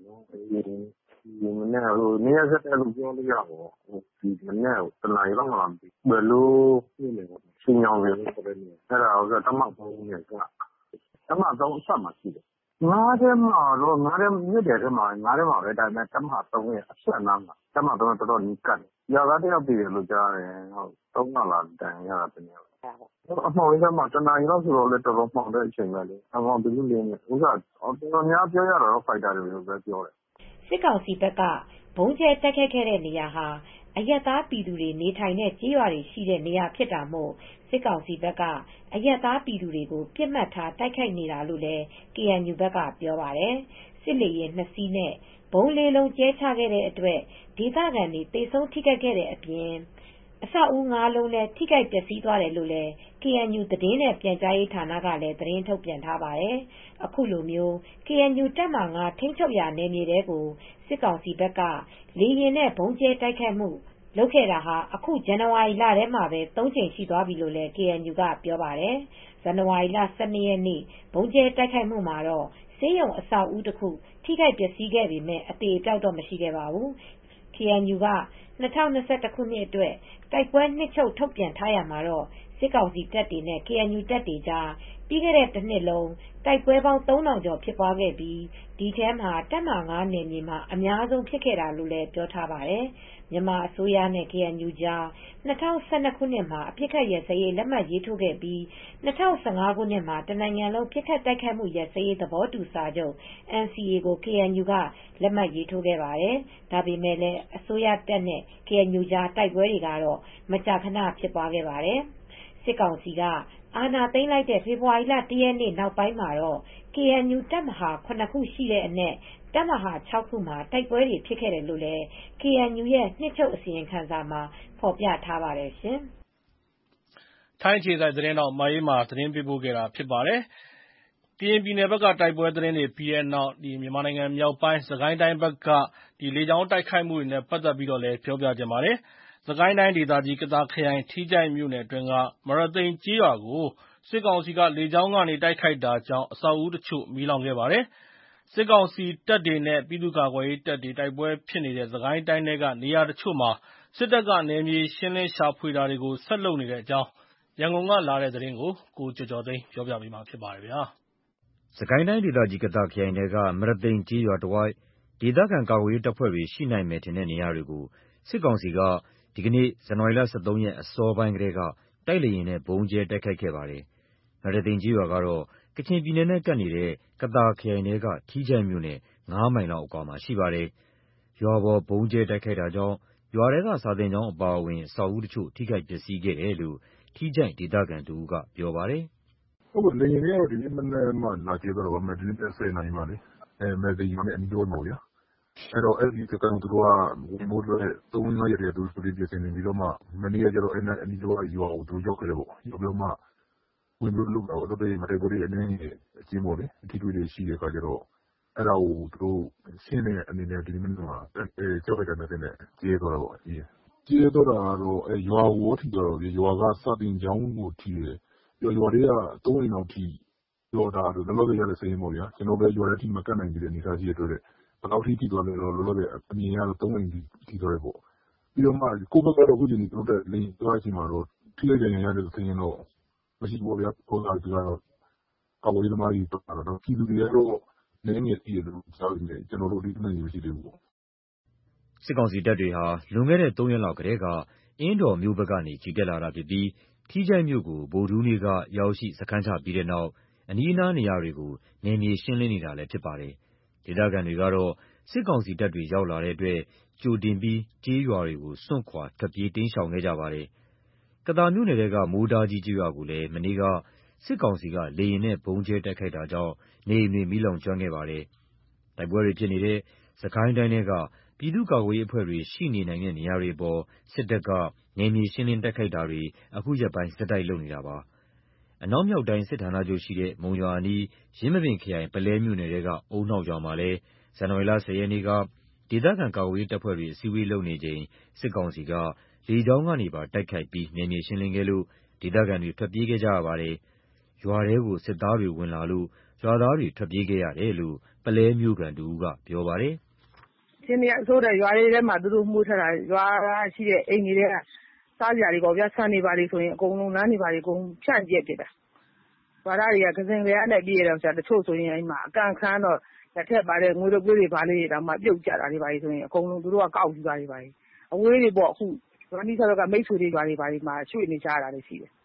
နှစ်ရက်ဆက်တိုက်လို့ပြောလို့ရတယ်။မနက်တနာရီလောက်မှာဒွယ်လိုးမြို့နယ်ရွှေညောင်ပင်ဆိုတဲ့နေရာတပ်မဟာသုံးနဲ့ကပ်တပ်မဟာသုံးအစပ်မှာရှိတယ်။ငါးထဲမှာတော့မြို့နယ်ထဲမှာငါးထဲမှာပဲတပ်မဟာသုံးရဲ့အစပ်နားမှာတပ်မဟာသုံးနဲ့တော်တော်နီးကပ်နေတယ်။ရွာသားတယောက်သေတယ်လို့ကြားတယ်။သုံးယောက်လားဒဏ်ရာရတာတယောက်တာပေါ့အမှောင်ကြီးကမှတနာရီလောက်ဆိုတော့လည်းတော်တော်မှောင်တဲ့အချိန်ပဲလေအမှောင်တူးလင်းနေဥစ္စာတော်တော်များပြောရတော့ဖိုက်တာတွေလို့ပဲပြောတယ်စစ်ကောင်စီဘက်ကဘုံကျဲတက်ခဲ့ခဲ့တဲ့နေရာဟာအရက်သားပြည်သူတွေနေထိုင်တဲ့ကြေးရွာတွေရှိတဲ့နေရာဖြစ်တာမို့စစ်ကောင်စီဘက်ကအရက်သားပြည်သူတွေကိုပြစ်မှတ်ထားတိုက်ခိုက်နေတာလို့လည်း ကေအန်ယူ ဘက်ကပြောပါတယ်စစ်လေယာဉ်နှစ်စီးနဲ့ဘုံလေးလုံးကျဲချခဲ့တဲ့အတွက်ဒေသခံတွေတေဆုံးထိခိုက်ခဲ့တဲ့အပြင်အဆောက်အဦငါးလုံးနဲ့ထိခိုက်ပျက်စီးသွားတယ်လို့လည်း ကေအန်ယူ သတင်းနဲ့ပြန်ကြားရေးဌာနကလည်းသတင်းထုတ်ပြန်ထားပါတယ်။အခုလိုမျိုး ကေအန်ယူ တပ်မဟာ ထိန်းချုပ်ရာနယ်မြေတွေကိုစစ်ကောင်စီဘက်ကလေယာဉ်နဲ့ဘုံကျဲတိုက်ခိုက်မှုလုပ်ခဲ့တာဟာအခုဇန်နဝါရီလထဲမှာပဲသုံးကြိမ်ရှိသွားပြီလို့လည်း ကေအန်ယူ ကပြောပါတယ်။ဇန်နဝါရီလ ၁၂ ရက်နေ့ဘုံကျဲတိုက်ခိုက်မှုမှာတော့ဆေးရုံအဆောက်အဦတစ်ခုထိခိုက်ပျက်စီးခဲ့ပေမဲ့အသေးအပြောက်တော့မရှိခဲ့ပါဘူး။ ကေအန်ယူ က၂၀၂၁ ခုနှစ်အတွက်တိုက်ပွဲနှစ်ချုပ်ထုတ်ပြန်ထားရမှာတော့စစ်ကောင်စီတပ်တွေနဲ့ ကေအန်ယူ တပ်တွေကြားပြီးခဲ့တဲ့တစ်နှစ်လုံးတိုက်ပွဲပေါင်းသုံးထောင်ကျော်ဖြစ်ပွားခဲ့ပြီးဒီထဲမှာတပ်မဟာ နယ်မြေမှာအများဆုံးဖြစ်ခဲ့တာလို့လည်းပြောထားပါတယ်။မြန်မာအစိုးရနဲ့ ကေအန်ယူ ကြား၂၀၁၂ ခုနှစ်မှာအပစ်အခတ်ရပ်စဲရေးလက်မှတ်ရေးထိုးခဲ့ပြီး၂၀၁၅ ခုနှစ်မှာတနိုင်ငံလုံးပစ်ခတ်တိုက်ခိုက်မှုရပ်စဲရေးသဘောတူစာချုပ် အန်စီအေ ကို ကေအန်ယူ ကလက်မှတ်ရေးထိုးခဲ့ပါတယ်။ဒါပေမဲ့လည်းအစိုးရတပ်နဲ့ ကေအန်ယူ ကြားတိုက်ပွဲတွေကတော့မကြာခဏဖြစ်ပွားခဲ့ပါတယ်။စစ်ကောင်စီကအာဏာသိမ်းလိုက်တဲ့ဖေဖေါ်ဝါရီလ ၁ ရက်နေ့နောက်ပိုင်းမှာတော့ ကေအန်ယူ တပ်မဟာ ခုနစ် ခုရှိတဲ့အနက်တပ်မဟာ ခြောက် ခုမှာတိုက်ပွဲတွေဖြစ်ခဲ့တယ်လို့လည်း ကေအန်ယူ ရဲ့နှစ်ချုပ်အစီရင်ခံစာမှာဖော်ပြထားပါတယ်ရှင်။ထိုင်းအခြေစိုက်သတင်းထောက်မအေးမာသတင်းပေးပို့ခဲ့တာဖြစ်ပါတယ်။ကရင်ပြည်နယ်ဘက်ကတိုက်ပွဲသတင်းတွေပြီးတဲ့နောက်မြန်မာနိုင်ငံမြောက်ပိုင်းစစ်ကိုင်းတိုင်းဘက်ကလေကြောင်းတိုက်ခိုက်မှုတွေနဲ့ပတ်သက်ပြီးတော့လည်းပြောပြချင်ပါတယ်။စစ်ကိုင်းတိုင်းဒေသကြီးကသာခရိုင်ထီးချိုင့်မြို့နယ်အတွင်းကမရသိမ်ကျေးရွာကိုစစ်ကောင်စီကလေကြောင်းကနေတိုက်ခိုက်တာကြောင့်အဆောက်အဦတချို့မီးလောင်ခဲ့ပါတယ်။စစ်ကောင်စီတပ်တွေနဲ့ပြည်သူ့ကာကွယ်ရေးတပ်တွေတိုက်ပွဲဖြစ်နေတဲ့စစ်ကိုင်းတိုင်းထဲကနေရာတချို့မှာစစ်တပ်ကနယ်မြေရှင်းလင်းရှာဖွေတာတွေကိုဆက်လုပ်နေတဲ့အကြောင်းရန်ကုန်ကလာတဲ့သတင်းကိုကိုကျော်ကျော်သိန်းပြောပြပေးမှာဖြစ်ပါတယ်။စစ်ကိုင်းတိုင်းဒေသကြီးကသာခရိုင်ထဲကမရသိမ်ကျေးရွာတဝိုက်ဒေသခံကာကွယ်ရေးတပ်ဖွဲ့တွေရှိနိုင်မယ်ထင်တဲ့နေရာတွေကိုစစ်ကောင်စီကဒီကနေ့ဇန်နဝါရီလ ၁၃ ရက်အစောပိုင်းကတည်းကတိုက်လေယာဉ်နဲ့ဗုံးကျဲတိုက်ခိုက်ခဲ့ပါတယ်။မရသိမ်ကျေးရွာကတော့ကချင်ပြည်နယ်နဲ့ကပ်နေတဲ့ကသာခရိုင်ထဲကထီးချိုင့်မြို့နဲ့ငါးမိုင်လောက်အကွာမှာရှိပါတယ်။ရွာပေါ်ဗုံးကျဲတိုက်ခိုက်တာကြောင့်ရွာထဲကစာသင်ကျောင်းအပါအဝင်အဆောက်အဦးတချို့ထိခိုက်ပျက်စီးခဲ့တယ်လို့ထီးချိုင့်ဒေသခံတဦးကပြောပါတယ်။ဟုတ်လေယာဉ်တွေကဒီနေ့မနက်မှလာကျဲတော့ဗမာဒီနေ့၁၀နာရီမှလေအဲမရသိမ်ရွာနဲ့အနီးတော့မှာဗျာ။အဲ့တော့အဲ့ဒီကကံသူတို့ကဝင်မိုးလွှဲသုံးငါးရက်တည်းသူတို့ပြင်ဆင်နေပြီးတော့မှမနေ့ကကျတော့အဲ့အနီးတော့ရွာကိုသူရောက်ခဲ့တယ်ပေါ့ရောက်ပြီးတော့မှဝင်လို့လုပ်တော့တော်တော်မတဲ့ကိုလေးအနေနဲ့အချင်းပေါ့လေအထီးတွေရှိတဲ့အခါကျတော့အဲ့ဒါကိုသူတို့ရှင်းတဲ့အနေနဲ့ဒီမိနစ်မှာအဲကြောက်ကြတဲ့တဲ့ကျဲတော့ပေါ့ကြီးကျဲတော့တာတော့အဲရွာကိုထိတော့ရွာကစတင်ချောင်းကိုထိတယ်ရွာတွေကသုံးအိမ်လောက်ထိတော့တာလောလောဆယ်ရတဲ့စရင်ပေါ့ဗျာကျွန်တော်လည်းရွာထဲထိမကတ်နိုင်သေးတဲ့အနေအထားရှိတဲ့အတွက်ဘယ်လောက်ထိထိသွားလဲတော့လောလောဆယ်အမြင်ရတော့သုံးအိမ်ထိသွားတယ်ပေါ့ပြီးတော့မှကိုဘက်ကတော့အခုချိန်ကြီးတို့တဲ့လင်းသွားချိန်မှာတော့ထိလိုက်တဲ့နေရာတဲ့စရင်တော့မရှိဘူးဗျာဟိုကကတော့ကာဝေးသမားကြီးတော့ပြည်သူတွေကတော့နည်းနည်းတည်တယ်လို့ပြောနေတယ်ကျွန်တော်တို့ဒီနေ့မရှိသေးဘူးပေါ့စစ်ကောင်စီတပ်တွေဟာလွန်ခဲ့တဲ့သုံးရက်လောက်ကတည်းကအင်းတော်မြို့ဘက်ကနေကြီးတက်လာတာဖြစ်ပြီးထီးချိုင့်မြို့ကိုဗိုလ်ထူးနေ့ကရောက်ရှိစခန်းချပြီးတဲ့နောက်အနီးအနားနေရာတွေကိုနယ်မြေရှင်းလင်းနေတာလည်းဖြစ်ပါတယ်ဒေသခံတွေကတော့စစ်ကောင်စီတပ်တွေရောက်လာတဲ့အတွက်ကြိုတင်ပြီးကျေးရွာတွေကိုစွန့်ခွာထွက်ပြေးတိမ်းရှောင်ခဲ့ကြပါတယ်ကသာမြို့နယ်ထဲကမိုးတားကြီးကျေးရွာကိုလည်းမနေ့ကစစ်ကောင်စီကလေယာဉ်နဲ့ဗုံးကျဲတိုက်ခိုက်တာကြောင့်နေအိမ်တွေမီးလောင်ကျွမ်းခဲ့ပါတယ်တိုက်ပွဲတွေဖြစ်နေတဲ့စစ်ကိုင်းတိုင်းထဲကပြည်သူ့ကာကွယ်ရေးအဖွဲ့တွေရှိနေနိုင်တဲ့နေရာတွေပေါ်စစ်တပ်ကနယ်မြေရှင်းလင်းတိုက်ခိုက်တာတွေအခုရက်ပိုင်းဆက်တိုက်လုပ်နေတာပါအနောက်မြောက်တိုင်းစစ်ဌာနချုပ်ရှိတဲ့မုံရွာအနီးရင်းမပင်ခရိုင်ပုလဲမြို့နယ်ထဲကအုံနောက်ရွာမှာလည်းဇန်နဝါရီလ ၁၀ ရက်နေ့ကဒေသခံကာကွယ်ရေးတပ်ဖွဲ့တွေအစည်းအဝေးလုပ်နေချိန်စစ်ကောင်စီကလေကြောင်းကနေပါတိုက်ခိုက်ပြီးနယ်မြေရှင်းလင်းခဲ့လို့ဒေသခံတွေထွက်ပြေးခဲ့ကြရပါတယ်ရွာထဲကိုစစ်သားတွေဝင်လာလို့ရွာသားတွေထွက်ပြေးခဲ့ရတယ်လို့ပုလဲမြို့ခံတဦးကပြောပါတယ်ချင်းတွေကဆိုတဲ့ရွာတွေထဲမှာသူတို့မှုထတာရွာကရှိတဲ့အိမ်တွေကစားကြတွေပေါ့ဗျာဆန်နေပါလေဆိုရင်အကုန်လုံးလမ်းနေပါလေအကုန်ဖြန့်ကျက်ပြတာရွာသားတွေကကစင်ကြရနဲ့ပြေးတော့ဆရာတချို့ဆိုရင်အိမ်မှာအကန်ခမ်းတော့လက်ထက်ပါတဲ့ငွေတို့ပြေးတွေပါလေတောင်မှပြုတ်ကြတာတွေပါလေဆိုရင်အကုန်လုံးသူတို့ကကောက်ယူတာတွေပါလေအဝေးတွေပေါ့အခုရွာနီးစားတော့ကမိတ်ဆွေတွေရွာတွေပါလေမှာရွှေ့နေကြတာတွေရှိတယ်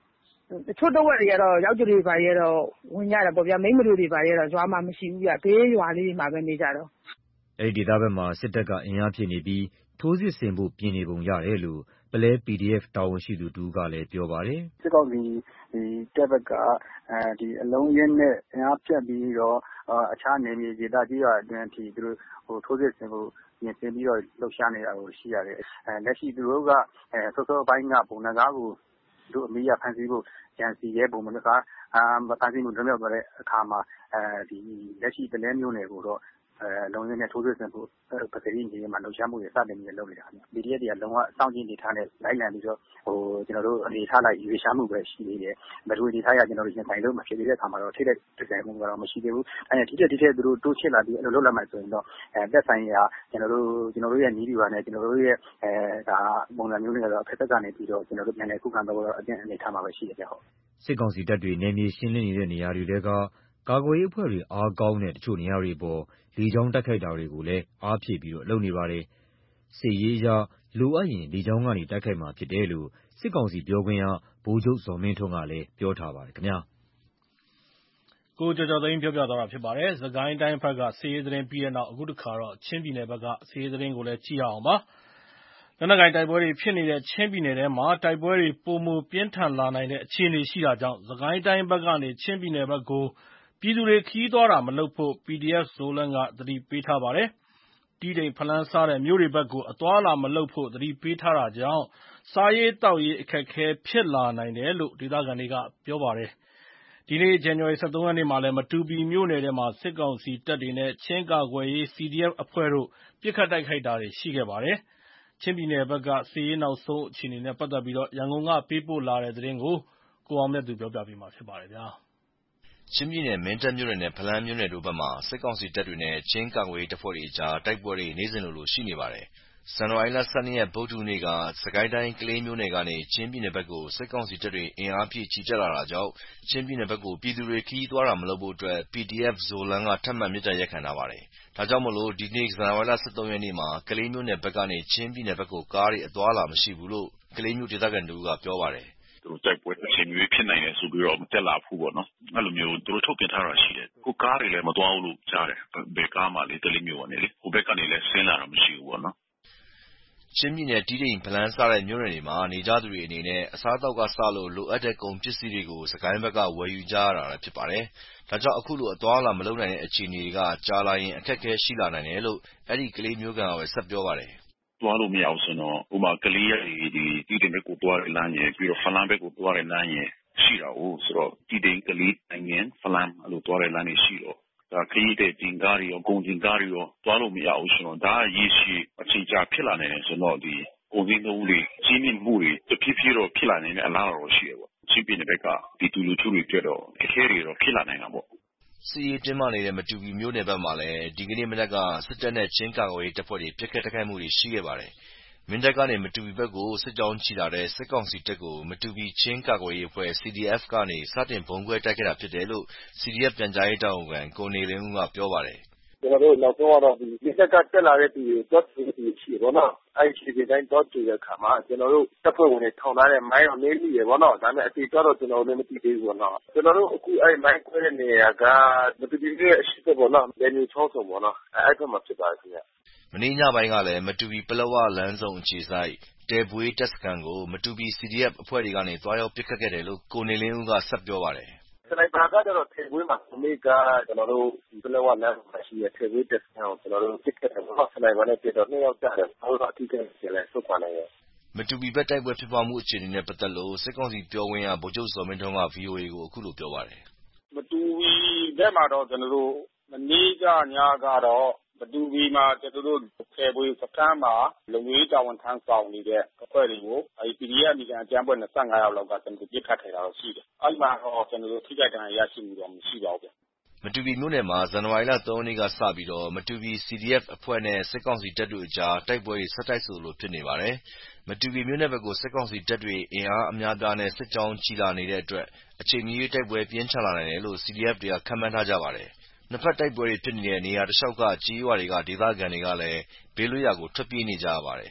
တချို့တဝက်တွေကတော့ရောက်ကြတွေပါတွေကတော့ဝင်ကြတယ်ပေါ့ဗျာမိမတို့တွေပါတွေကတော့ရွာမှာမရှိဘူးဗျဘေးရွာလေးတွေမှာပဲနေကြတော့အဲဒီဒေသဘက်မှာစစ်တပ်ကအင်အားဖြည့်နေပြီးထိုးစစ်ဆင်ဖို့ပြင်နေပုံရတယ်လို့ပလဲ ပီ ဒီ အက်ဖ် တာဝန်ရှိသူတဦးကလည်းပြောပါတယ်။စစ်ကောင်စီတပ်ဘက်ကအဲဒီအလုံးရင်းနဲ့အင်အားဖြည့်ပြီးတော့အခြားနယ်မြေဒေသကြီးရွာအတွင်းအထိသူတို့ဟိုထိုးစစ်ဆင်ဖို့ပြင်ဆင်ပြီးတော့လှုပ်ရှားနေတာကိုရှိရတယ်။အဲလက်ရှိသူတို့ကအဲစောစောပိုင်းကပုံနှကားကိုတို့အမိရဖန်ဆီးဖို့ကြံစီရဲပုံနှကားအာဖန်ဆီးမှုလွန်မြောက်သွားတဲ့အခါမှာအဲဒီလက်ရှိတလဲမျိုးနယ်ကိုတော့အဲလုံးရင်းနဲ့ထိုးစစ်ဆင်ဖို့ပကတိနေရာမှာလှုပ်ရှားမှုတွေစတင်ပြီးလုပ်နေတာခင်ဗျ။ ပီ ဒီ အက်ဖ် တွေကလုံးဝစောင့်ကြည့်နေထားတဲ့လိုက်လံပြီးတော့ဟိုကျွန်တော်တို့အနေထားလိုက်ရွေးရှားမှုပဲရှိနေတယ်။ဘယ်လိုအနေထားရကျွန်တော်တို့ရင်ဆိုင်လို့မဖြစ်သေးတဲ့အခါမှာတော့ထိတဲ့ဒီဇိုင်းမှုကတော့မရှိသေးဘူး။အဲဒီတဲ့ဒီတဲ့သူတို့တိုးချစ်လာပြီးအဲ့လိုလုပ်လာမှဆိုရင်တော့အဲသက်ဆိုင်ရာကျွန်တော်တို့ကျွန်တော်တို့ရဲ့နီးဒီပါနဲ့ကျွန်တော်တို့ရဲ့အဲဒါပုံစံမျိုးတွေကတော့အခက်အခဲကနေပြီးတော့ကျွန်တော်တို့ပြန်လည်ခုခံတော့အကျဉ်းအနေထားမှာပဲရှိတယ်ဗျဟုတ်။စစ်ကောင်စီတပ်တွေနယ်မြေရှင်းလင်းနေတဲ့နေရာတွေကကာကွယ်ရေးအဖွဲ့တွေအားကောင်းတဲ့တချို့နေရာတွေပေါ်လေကြောင်းတိုက်ခိုက်တာတွေကိုလည်းအားဖြည့်ပြီးတော့လုပ်နေပါတယ်။စစ်ရေးအရလိုအပ်ရင်လေကြောင်းကနေတိုက်ခိုက်မှာဖြစ်တယ်လို့စစ်ကောင်စီပြောခွင့်ရဗိုလ်ချုပ်ဇော်မင်းထွန်းကလည်းပြောထားပါတယ်ခင်ဗျာ။ကိုကျော်ကျော်သိန်းပြောပြသွားတာဖြစ်ပါတယ်။စကိုင်းတိုင်းဘက်ကစစ်ရေးသတင်းပြီးတဲ့နောက်အခုတစ်ခါတော့ချင်းပြည်နယ်ဘက်ကစစ်ရေးသတင်းကိုလည်းကြည့်ရအောင်ပါ။လက်နက်ကိုင်တိုက်ပွဲတွေဖြစ်နေတဲ့ချင်းပြည်နယ်ထဲမှာတိုက်ပွဲတွေပိုမိုပြင်းထန်လာနိုင်တဲ့အခြေအနေရှိတာကြောင့်စကိုင်းတိုင်းဘက်ကနေချင်းပြည်နယ်ဘက်ကိုပြည်သူတွေခရီးသွားတာမလုပ်ဖို့ ပီ ဒီ အက်ဖ် Zoland ကသတိပေးထားပါတယ်။တီးတိန်ဖလန်းစတဲ့မြို့တွေဘက်ကိုအသွားအလာမလုပ်ဖို့သတိပေးထားတာကြောင့်စားရေးသောက်ရေးအခက်အခဲဖြစ်လာနိုင်တယ်လို့ဒေသခံတွေကပြောပါတယ်။ဒီနေ့ဇန်နဝါရီလ ၁၃ ရက်နေ့မှာလည်းမတူပီမြို့နယ်ထဲမှာစစ်ကောင်စီတပ်တွေနဲ့ချင်းကာကွယ်ရေး စီ ဒီ အက်ဖ် အဖွဲ့တို့ပစ်ခတ်တိုက်ခိုက်တာတွေရှိခဲ့ပါတယ်။ချင်းပြည်နယ်ဘက်ကစစ်ရေးနောက်ဆုံးအခြေအနေနဲ့ပတ်သက်ပြီးရန်ကုန်ကပေးပို့လာတဲ့သတင်းကိုကိုအောင်မြတ်သူပြောပြပေးမှာဖြစ်ပါတယ်ဗျာ။ချင်းပြည်နယ်မင်းတပ်မြို့နယ်နဲ့ဖလန်းမြို့နယ်တို့ဘက်မှာစစ်ကောင်စီတပ်တွေနဲ့ချင်းကာကွယ်ရေးတပ်ဖွဲ့တွေကြားတိုက်ပွဲတွေနေ့စဉ်လိုလိုရှိနေပါတယ်။ဇန်နဝါရီလ ၁၂ ရက်ဗုဒ္ဓဟူးနေ့ကစကိုင်းတိုင်းကလေးမြို့နယ်ကနေချင်းပြည်နယ်ဘက်ကိုစစ်ကောင်စီတပ်တွေအင်အားဖြည့်ချီတက်လာတာကြောင့်ချင်းပြည်နယ်ဘက်ကိုပြည်သူတွေခရီးသွားတာမလုပ်ဖို့အတွက် ပီ ဒီ အက်ဖ် Zoland ကထပ်မံမေတ္တာရပ်ခံထားပါတယ်။ဒါကြောင့်မို့လို့ဒီနေ့ဇန်နဝါရီလ ၁၃ ရက်နေ့မှာကလေးမြို့နယ်ဘက်ကနေချင်းပြည်နယ်ဘက်ကိုကားတွေအသွားအလာမရှိဘူးလို့ကလေးမြို့ဒေသခံတဦးကပြောပါတယ်။သူတို့တိုက်ပွဲအချိန်မျိုးဖြစ်နိုင်တယ်ဆိုပြီးတော့မတက်လာဘူးပေါ့နော်အဲ့လိုမျိုးသူတို့ထုတ်ပြန်ထားတာရှိတယ်ကိုကားတွေလည်းမသွားဘူးလို့ကြားတယ်ဘယ်ကားမှလေကလေးမျိုးကနေလေဟိုဘက်ကနေလည်းဆင်းလာတာမရှိဘူးပေါ့နော်ချင်းပြည်နယ်တီးတိန်ဖလန်းစတဲ့မြို့နယ်တွေမှာနေကြသူတွေအနေနဲ့အစားအသောက်ကစလို့လိုအပ်တဲ့ကုန်ပစ္စည်းတွေကိုစကိုင်းဘက်ကဝယ်ယူကြရတာလည်းဖြစ်ပါတယ်။ဒါကြောင့်အခုလိုအသွားအလာမလုပ်နိုင်တဲ့အခြေအနေတွေကကြာလာရင်အခက်အခဲရှိလာနိုင်တယ်လို့အဲ့ဒီကလေးမျိုးကပဲဆက်ပြောပါတယ်။သွားလို့မရအောင်ဆိုတော့ဥပမာကလေးရည်ဒီတီးတိန်ဘက်ကိုသွားတဲ့လမ်းရယ်ပြီးတော့ဖလန်းဘက်ကိုသွားတဲ့လမ်းရယ်ရှိတာ哦ဆိုတော့တီးတိန်ကလေးနိုင်ငံဖလန်းအဲ့လိုသွားတဲ့လမ်းတွေရှိတော့ဒါခရီးတဲ့တင်ကားတွေရောကုန်တင်ကားတွေရောသွားလို့မရအောင်ဆိုတော့ဒါရည်ရှိအချိန်ကြာဖြစ်လာနေတယ်ဆိုတော့ဒီကုန်စည်နှုန်းတွေကြီးမြင့်မှုတွေတဖြည်းဖြည်းတော့ဖြစ်လာနေတဲ့အလားအလာရှိတယ်ပေါ့ချင်းပြည်နယ်ဘက်ကဒီတူလူထုတွေကြတော့အခက်အခဲတွေတော့ဖြစ်လာနိုင်တာပေါ့စီရေးတင်းမာနေတဲ့မတူပီမြို့နယ်ဘက်မှာလည်းဒီကနေ့မနက်ကစစ်တပ်နဲ့ချင်းကာကွယ်ရေးတပ်ဖွဲ့တွေပစ်ခတ်တိုက်ခိုက်မှုတွေရှိခဲ့ပါတယ်။မင်းတပ်ကနေမတူပီဘက်ကိုစစ်ကြောင်းချီလာတဲ့စစ်ကောင်စီတပ်ကိုမတူပီချင်းကာကွယ်ရေးအဖွဲ့ စီ ဒီ အက်ဖ် ကနေစတင်ဘုံခွဲတိုက်ခဲ့တာဖြစ်တယ်လို့ စီ ဒီ အက်ဖ် ပြန်ကြားရေးတာဝန်ခံကိုနေလင်းဦးကပြောပါတယ်။ကျွန်တော်တို့နောက်ဆုံးတော့ဒီစစ်တပ်ကတက်လာတဲ့သူတွေတော့သူတွေရှိတယ်ဗောနော်။အဲ့ဒီဒီတိုင်းတော့တူတဲ့ခါမှာကျွန်တော်တို့တပ်ဖွဲ့ဝင်တွေထောင်ထားတဲ့မိုင်းတော့နေပြီဗောနော်။ဒါပေမဲ့အတိအကျတော့ကျွန်တော်တို့လည်းမသိသေးဘူးဗောနော်။ကျွန်တော်တို့အခုအဲ့မိုင်းခွဲတဲ့နေရာကမတူပီရဲ့အရှိတ်ဗောနော်။လေမျိုးချောင်းဆောင်ဗောနော်။အဲ့အဲ့ဘက်မှာဖြစ်ပါတယ်ခင်ဗျ။မနေ့ညပိုင်းကလည်းမတူပီပလက်ဝလမ်းဆုံးအခြေစိုက်တဲဘွေးတပ်စခန်းကိုမတူပီ စီ ဒီ အက်ဖ် အဖွဲ့တွေကနေတွားရောက်ပစ်ခတ်ခဲ့တယ်လို့ကိုနေလင်းဦးကဆက်ပြောပါတယ်။စနိုက်ပါကတော့ထေဘွေးမှာဒီနေ့ကကျွန်တော်တို့ပလက်ဝလမ်းမှာရှိတဲ့ထေဘွေးတပ်စခန်းကိုကျွန်တော်တို့ပစ်ခတ်တယ်ပေါ့စနိုက်ပါနဲ့ပြတော့နှစ်ယောက်ကျတယ်။ဟုတ်တော့အထိကကျလည်းသုတ်ပါနိုင်ရဲ့မတူပီဘက်တိုက်ပွဲဖြစ်ပွားမှုအခြေအနေနဲ့ပတ်သက်လို့စစ်ကောင်စီပြောခွင့်ရဗိုလ်ချုပ်ဇော်မင်းထွန်းက ဗွီအိုအေကိုအခုလိုပြောပါတယ်။မတူပီဘက်မှာတော့ကျွန်တော်တို့မနေ့ကညကတော့မတူပီမှာကျွန်တော်တို့ထေဘွေးစခန်းမှာလုံငွေတာဝန်ထမ်းဆောင်နေတဲ့အဖွဲ့တွေကိုအဲဒီ ပီ ဒီ အက်ဖ် အမိခံအကြမ်းဖက်၂၅ယောက်လောက်ကကျွန်တော်တို့ပြစ်ခတ်ခဲ့တာတော့ရှိတယ်။အဲဒီမှာတော့ကျွန်တော်တို့ထိခိုက်ဒဏ်ရာရရှိမှုတော့မရှိပါဘူးဗျ။မတူပီမြို့နယ်မှာဇန်နဝါရီလ ၃ ရက်နေ့ကစပြီးတော့မတူပီ စီ ဒီ အက်ဖ် အဖွဲ့နဲ့စစ်ကောင်စီတပ်တို့အကြားတိုက်ပွဲတွေဆက်တိုက်ဆိုသလိုဖြစ်နေပါတယ်။မတူပီမြို့နယ်ဘက်ကိုစစ်ကောင်စီတပ်တွေအင်အားအများအပြားနဲ့စစ်ကြောင်းချီလာနေတဲ့အတွက်အချိန်မရွေးတိုက်ပွဲပြင်းထန်လာနိုင်တယ်လို့ စီ ဒီ အက်ဖ် တွေကခန့်မှန်းထားကြပါတယ်။နှစ်ဖက်တိုက်ပွဲတွေဖြစ်နေတဲ့နေရာတလျှောက်ကကျေးရွာတွေကဒေသခံတွေကလည်းဘေးလွတ်ရာကိုထွက်ပြေးနေကြရပါတယ်။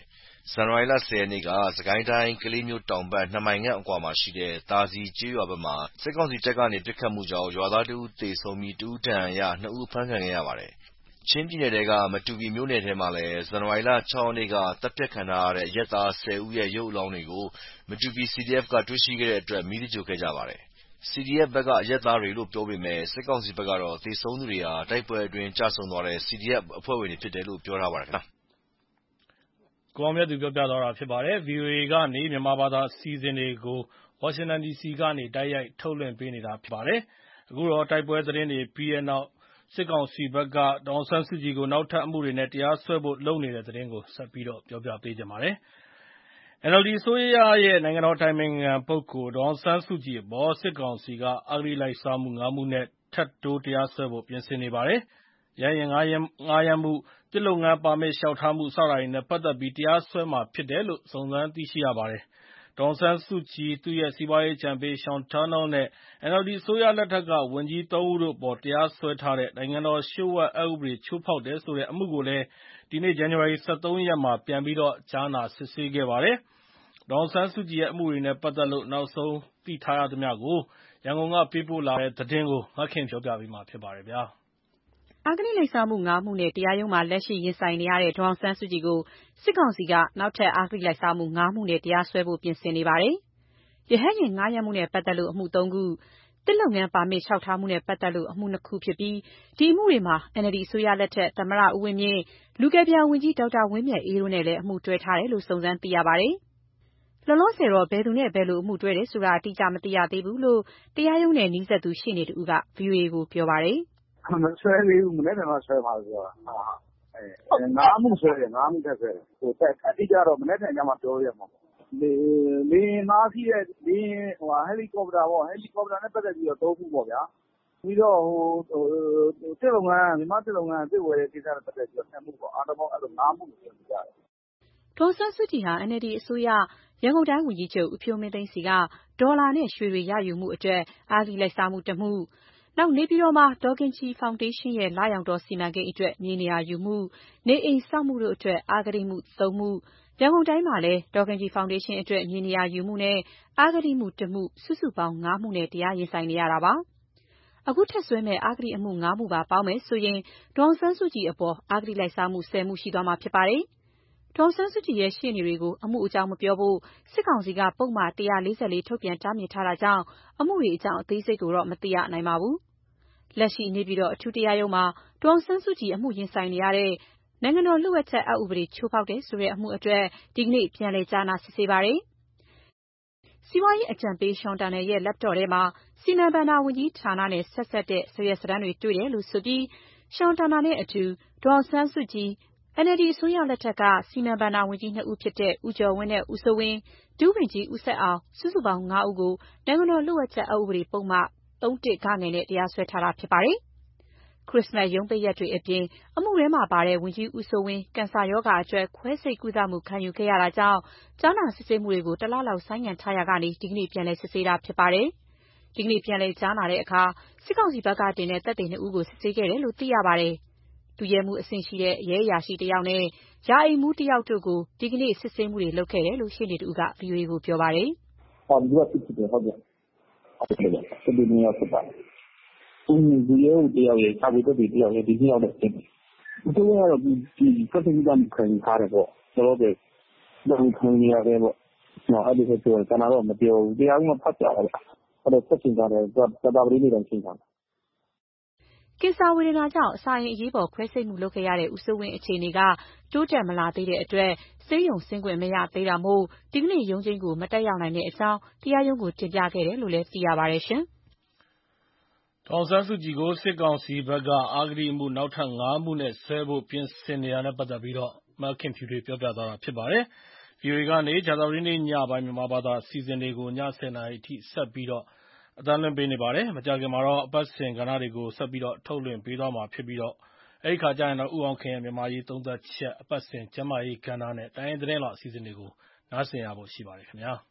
ဇန်နဝါရီလ ၁၀ ရက်နေ့က စစ်ကိုင်းတိုင်း ကလေးမြို့တောင်ဘက် နှစ်မိုင်ခန့်အကွာမှာရှိတဲ့ သာစည်ကျေးရွာဘက်မှာ စစ်ကောင်စီတပ်ကနေ ပစ်ခတ်မှုကြောင့် ရွာသားတဦးသေဆုံးပြီး တဦးဒဏ်ရာရ၊ နှစ်ဦး အဖမ်းခံခဲ့ရပါတယ်။ ချင်းပြည်နယ်ထဲက မတူပီမြို့နယ်ထဲမှာလည်း ဇန်နဝါရီလ ၆ ရက်နေ့က သတ်ဖြတ်ခံထားရတဲ့ အရပ်သား ၁၀ ဦးရဲ့ ရုပ်အလောင်းတွေကို မတူပီ စီဒီအက်ဖ် က တွေ့ရှိခဲ့တဲ့အတွက် မီးသဂြိုဟ်ခဲ့ကြပါတယ်။ စီဒီအက်ဖ် ဘက်က အရပ်သားတွေလို့ ပြောပေမယ့် စစ်ကောင်စီဘက်ကတော့ သေဆုံးသူတွေဟာ တိုက်ပွဲအတွင်း ကျဆုံးသွားတဲ့ စီဒီအက်ဖ် အဖွဲ့ဝင်တွေဖြစ်တယ်လို့ ပြောထားပါတယ်။ကိုအောင်မြတ်သူပြောပြသွားတာဖြစ်ပါတယ်။ ဗွီအိုအေကနေ မြန်မာဘာသာအစီအစဉ်တွေကို ဝါရှင်တန်ဒီစီကနေ တိုက်ရိုက်ထုတ်လွှင့်ပေးနေတာဖြစ်ပါတယ်။ အခုတော့ တိုက်ပွဲသတင်းတွေပြီးတဲ့နောက် စစ်ကောင်စီဘက်က ဒေါ်အောင်ဆန်းစုကြည်ကို နောက်ထပ်အမှုတွေနဲ့ တရားစွဲဖို့လုပ်နေတဲ့သတင်းကို ဆက်ပြီးတော့ပြောပြပေးချင်ပါတယ်။ အန်အယ်လ်ဒီ အစိုးရရဲ့ နိုင်ငံတော်အတိုင်ပင်ခံပုဂ္ဂိုလ် ဒေါ်အောင်ဆန်းစုကြည်အပေါ် စစ်ကောင်စီက အဂတိလိုက်စားမှု ငါးမှုနဲ့ ထပ်တိုးတရားစွဲဖို့ ပြင်ဆင်နေပါတယ်။ ရဟတ်ယာဉ်ငှားရမ်းမှု၊ သစ်လုပ်ငန်းပါမစ်လျှောက်ထားမှု စတာတွေနဲ့ ပတ်သက်ပြီး တရားစွဲမှာဖြစ်တယ်လို့ စုံစမ်းသိရှိရပါတယ်။ ဒေါ်အောင်ဆန်းစုကြည်၊ သူ့ရဲ့ စီးပွားရေးအကြံပေး Sean Turnell နဲ့ အန်အယ်လ်ဒီ အစိုးရလက်ထက်က ဝန်ကြီး သုံး ဦးတို့အပေါ် တရားစွဲထားတဲ့ နိုင်ငံတော်လျှို့ဝှက်အက်ဥပဒေ ချိုးဖောက်တယ်ဆိုတဲ့ အမှုကိုလည်း ဒီနေ့ ဇန်နဝါရီ ၁၃ ရက်မှာ ပြန်ပြီး ကြားနာစစ်ဆေးခဲ့ပါတယ်။ ဒေါ်အောင်ဆန်းစုကြည်ရဲ့ အမှုတွေနဲ့ ပတ်သက်လို့ နောက်ဆုံးသိထားရသမျှကို ရန်ကုန်ကပေးပို့တဲ့သတင်းကို မခင်ဖြူပြောပြပေးမှာဖြစ်ပါတယ်။အဂတိလိုက်စားမှု ငါးမှုနဲ့ တရားရုံးမှာ လက်ရှိရင်ဆိုင်နေရတဲ့ ဒေါ်အောင်ဆန်းစုကြည်ကို စစ်ကောင်စီက နောက်ထပ် အဂတိလိုက်စားမှု ငါးမှုနဲ့ တရားစွဲဖို့ ပြင်ဆင်နေပါတယ်။ ရဟတ်ယာဉ်ငှားရမ်းမှုနဲ့ ပတ်သက်လို့ အမှု သုံး ခု၊ သစ်လုပ်ငန်းပါမစ် လျှောက်ထားမှုနဲ့ ပတ်သက်လို့ အမှု နှစ် ခုဖြစ်ပြီး ဒီအမှုတွေမှာ အန်အယ်လ်ဒီ အစိုးရလက်ထက် သမ္မတဦးဝင်းမြင့်၊ လူကယ်ပြန်ဝန်ကြီး ဒေါက်တာဝင်းမြတ်အေးတို့နဲ့လည်း အမှုတွဲထားတယ်လို့ စုံစမ်းသိရပါတယ်။ လောလောဆယ်တော့ ဘယ်သူနဲ့ ဘယ်လို အမှုတွဲတယ်ဆိုတာ အတိအကျ မသိရသေးဘူးလို့ တရားရုံးနဲ့နီးစပ်သူ ရှေ့နေတဦးက ဗွီအိုအေကို ပြောပါတယ်။ "မစွဲသေးဘူး။ မနက်ဖြန်မှစွဲမယ်ပြောတာ။ ငါးမှုစွဲတယ်။ ငါးမှုထပ်စွဲတယ်။ အတိအကျတော့ မနက်ဖြန်မှပြောလို့ရမှာ။ လေယာဉ်ငှားစီးတဲ့ ဟယ်လီကော်ပတာနဲ့ပတ်သက်ပြီးတော့ သုံးမှုပေါ့ဗျာ။ ပြီးတော့ သစ်လုပ်ငန်း မြန်မာ့သစ်လုပ်ငန်း သစ်ဝယ်တဲ့ကိစ္စနဲ့ပတ်သက်ပြီးတော့ နှစ်မှုပေါ့။ အားလုံးပေါင်း ငါးမှုလို့ပြောလို့ရတယ်။ " ဒေါ်အောင်ဆန်းစုကြည်ဟာ အန်အယ်လ်ဒီအစိုးရ ရန်ကုန်တိုင်းဝန်ကြီးချုပ် ဦးဖြိုးမင်းသိန်းဆီက ဒေါ်လာနဲ့ရွှေတွေ ရယူမှုအတွက် အဂတိလိုက်စားမှု တမှု၊ နေပြည်တော်မှာ ဒေါ်ခင်ကြည်ဖောင်ဒေးရှင်းရဲ့ လရောင်တောစီမံကိန်းအတွက် မြေနေရာယူမှု၊ နေအိမ်ဆောက်မှုတို့အတွက် အဂတိမှု သုံး မှု၊ ရန်ကုန်တိုင်းမှာလည်း ဒေါ်ခင်ကြည်ဖောင်ဒေးရှင်းအတွက် မြေနေရာယူမှုနဲ့ အဂတိမှု တစ် မှု စုစုပေါင်း ငါးမှုနဲ့ တရားရင်ဆိုင်နေရတာပါ။ အခုထပ်စွဲမယ့် အဂတိအမှု ငါး မှုပါ ပေါင်းမယ်ဆိုရင် ဒေါ်အောင်ဆန်းစုကြည်အပေါ် အဂတိလိုက်စားမှု ဆယ်မှု ရှိသွားမှာဖြစ်ပါတယ်။ ဒေါ်အောင်ဆန်းစုကြည်ရဲ့ ရှေ့နေတွေကို အမှုအကြောင်းမပြောဖို့ စစ်ကောင်စီက ပုဒ်မ ၁၄၄ ထုတ်ပြန်တားမြစ်ထားတာကြောင့် အမှုတွေအကြောင်း အသေးစိတ်ကိုတော့ မသိရနိုင်ပါဘူး။ လက်ရှိ နေပြည်တော် အထူးတရားရုံးမှာ ဒေါ်အောင်ဆန်းစုကြည် အမှုရင်ဆိုင်နေရတဲ့ နိုင်ငံတော်လျှို့ဝှက်ချက်အက်ဥပဒေ ချိုးဖောက်တယ်ဆိုတဲ့ အမှုအတွက် ဒီကနေ့ ပြန်လည်ကြားနာစစ်ဆေးပါတယ်။ စီးပွားရေးအကြံပေး Sean Turnell ရဲ့ Laptop ထဲမှာ စီမံဘဏ္ဍာဝန်ကြီးဌာနနဲ့ ဆက်စပ်တဲ့ စာရွက်စာတမ်းတွေ တွေ့တယ်လို့ဆိုပြီး Sean Turnell နဲ့အတူ ဒေါ်အောင်ဆန်းစုကြည်၊ အန်အယ်လ်ဒီအစိုးရလက်ထက်က စီမံဘဏ္ဍာဝန်ကြီး နှစ်ဦးဖြစ်တဲ့ ဦးကျော်ဝင်းနဲ့ ဦးစိုးဝင်း၊ ဒုဝန်ကြီး ဦးဆက်အောင် စုစုပေါင်း ငါး ဦးကို နိုင်ငံတော်လျှို့ဝှက်ချက်အက်ဥပဒေပုဒ်မ ၃ ဂ နဲ့ တရားစွဲထားတာဖြစ်ပါတယ်။ ခရစ္စမတ်ရုံးပိတ်ရက်တွေအပြင် အမှုတွဲမှာပါတဲ့ ဝန်ကြီးဦးစိုးဝင်း ကင်ဆာရောဂါအတွက် ခွဲစိတ်ကုသမှု ခံယူခဲ့ရတာကြောင့် ကြားနာစစ်ဆေးမှုတွေကို တလလောက် ဆိုင်းငံ့ထားရာကနေ ဒီကနေ့ ပြန်လည်စစ်ဆေးတာဖြစ်ပါတယ်။ ဒီကနေ့ ပြန်လည်ကြားနာတဲ့အခါ စစ်ကောင်စီဘက်ကတင်တဲ့ သက်သေ နှစ်ဦးကို စစ်ဆေးခဲ့တယ်လို့ သိရပါတယ်။ ဒုရဲမှူးအဆင့်ရှိတဲ့ ရဲအရာရှိတယောက်နဲ့ ရာအိမ်မှူးတယောက်တို့ကို ဒီကနေ့ စစ်ဆေးမှုတွေလုပ်ခဲ့တယ်လို့ ရှေ့နေတဦးက ဗွီအိုအေကို ပြောပါတယ်။ "သူတို့က စစ်ဖြစ်တယ်။ ဟုတ်တယ်။ သက်သေနှစ်ယောက်စစ်ပါတယ်။ ဒုရဲအုပ်တယောက်ရယ်၊ ရှာဖွေသက်သေတယောက်ရယ် ဒီနှစ်ယောက်တော့စစ်တယ်။ ဦးစိုးဝင်းကတော့ ခွဲစိတ်ကုသမှုခံယူထားတယ်ပေါ့။ လောလောဆယ် ကုသမှုခံယူနေရဆဲပေါ့။ အဲ့လိုပဲပြောတယ်။ ကျန်တာတော့မပြောဘူး။ တရားရုံးကဖတ်ပြတာပေါ့။ ဆက်ချိန်းထားတယ်။ ကြာသပတေးနေ့တိုင်းချိန်းထားတယ်။ " ကင်ဆာဝေဒနာကြောင့် အစာအိမ်အရေးပေါ် ခွဲစိတ်မှုလုပ်ခဲ့ရတဲ့ ဦးစိုးဝင်းအခြေအနေက တိုးတက်မလာသေးတဲ့အတွက် ဆေးရုံဆင်းခွင့်မရသေးတာမို့ ဒီကနေ့ ရုံးချိန်းကို မတက်ရောက်နိုင်တဲ့အကြောင်း တရားရုံးကို တင်ပြခဲ့တယ်လို့လည်း သိရပါတယ်။ဒေါ်အောင်ဆန်းစုကြည်ကို စစ်ကောင်စီဘက်က အဂတိအမှု နောက်ထပ် ငါး မှုနဲ့ စွဲဖို့ပြင်ဆင်နေတာနဲ့ပတ်သက်ပြီး မခင်ဖြူထွေးက ပြောပြသွားတာဖြစ်ပါတယ်။ ဗွီအိုအေကနေ ကြာသပတေးနေ့ညပိုင်း မြန်မာဘာသာအစီအစဉ်တွေကို ည ၁၀ နာရီအထိ ဆက်ပြီး အသံလွှင့်ပေးနေပါတယ်။ မကြာခင်မှာတော့ အပတ်စဉ်ကဏ္ဍတွေကို ဆက်ပြီး ထုတ်လွှင့်ပေးသွားမှာဖြစ်ပြီး အဲဒီအခါကျရင်တော့ ဦးအောင်ခင်ရဲ့ မြန်မာ့အရေးသုံးသပ်ချက်၊ အပတ်စဉ် ကျန်းမာရေးကဏ္ဍနဲ့ တိုင်းရင်းသတင်းအစီအစဉ်တွေကို နားဆင်ရဖို့ရှိပါတယ်ခင်ဗျာ။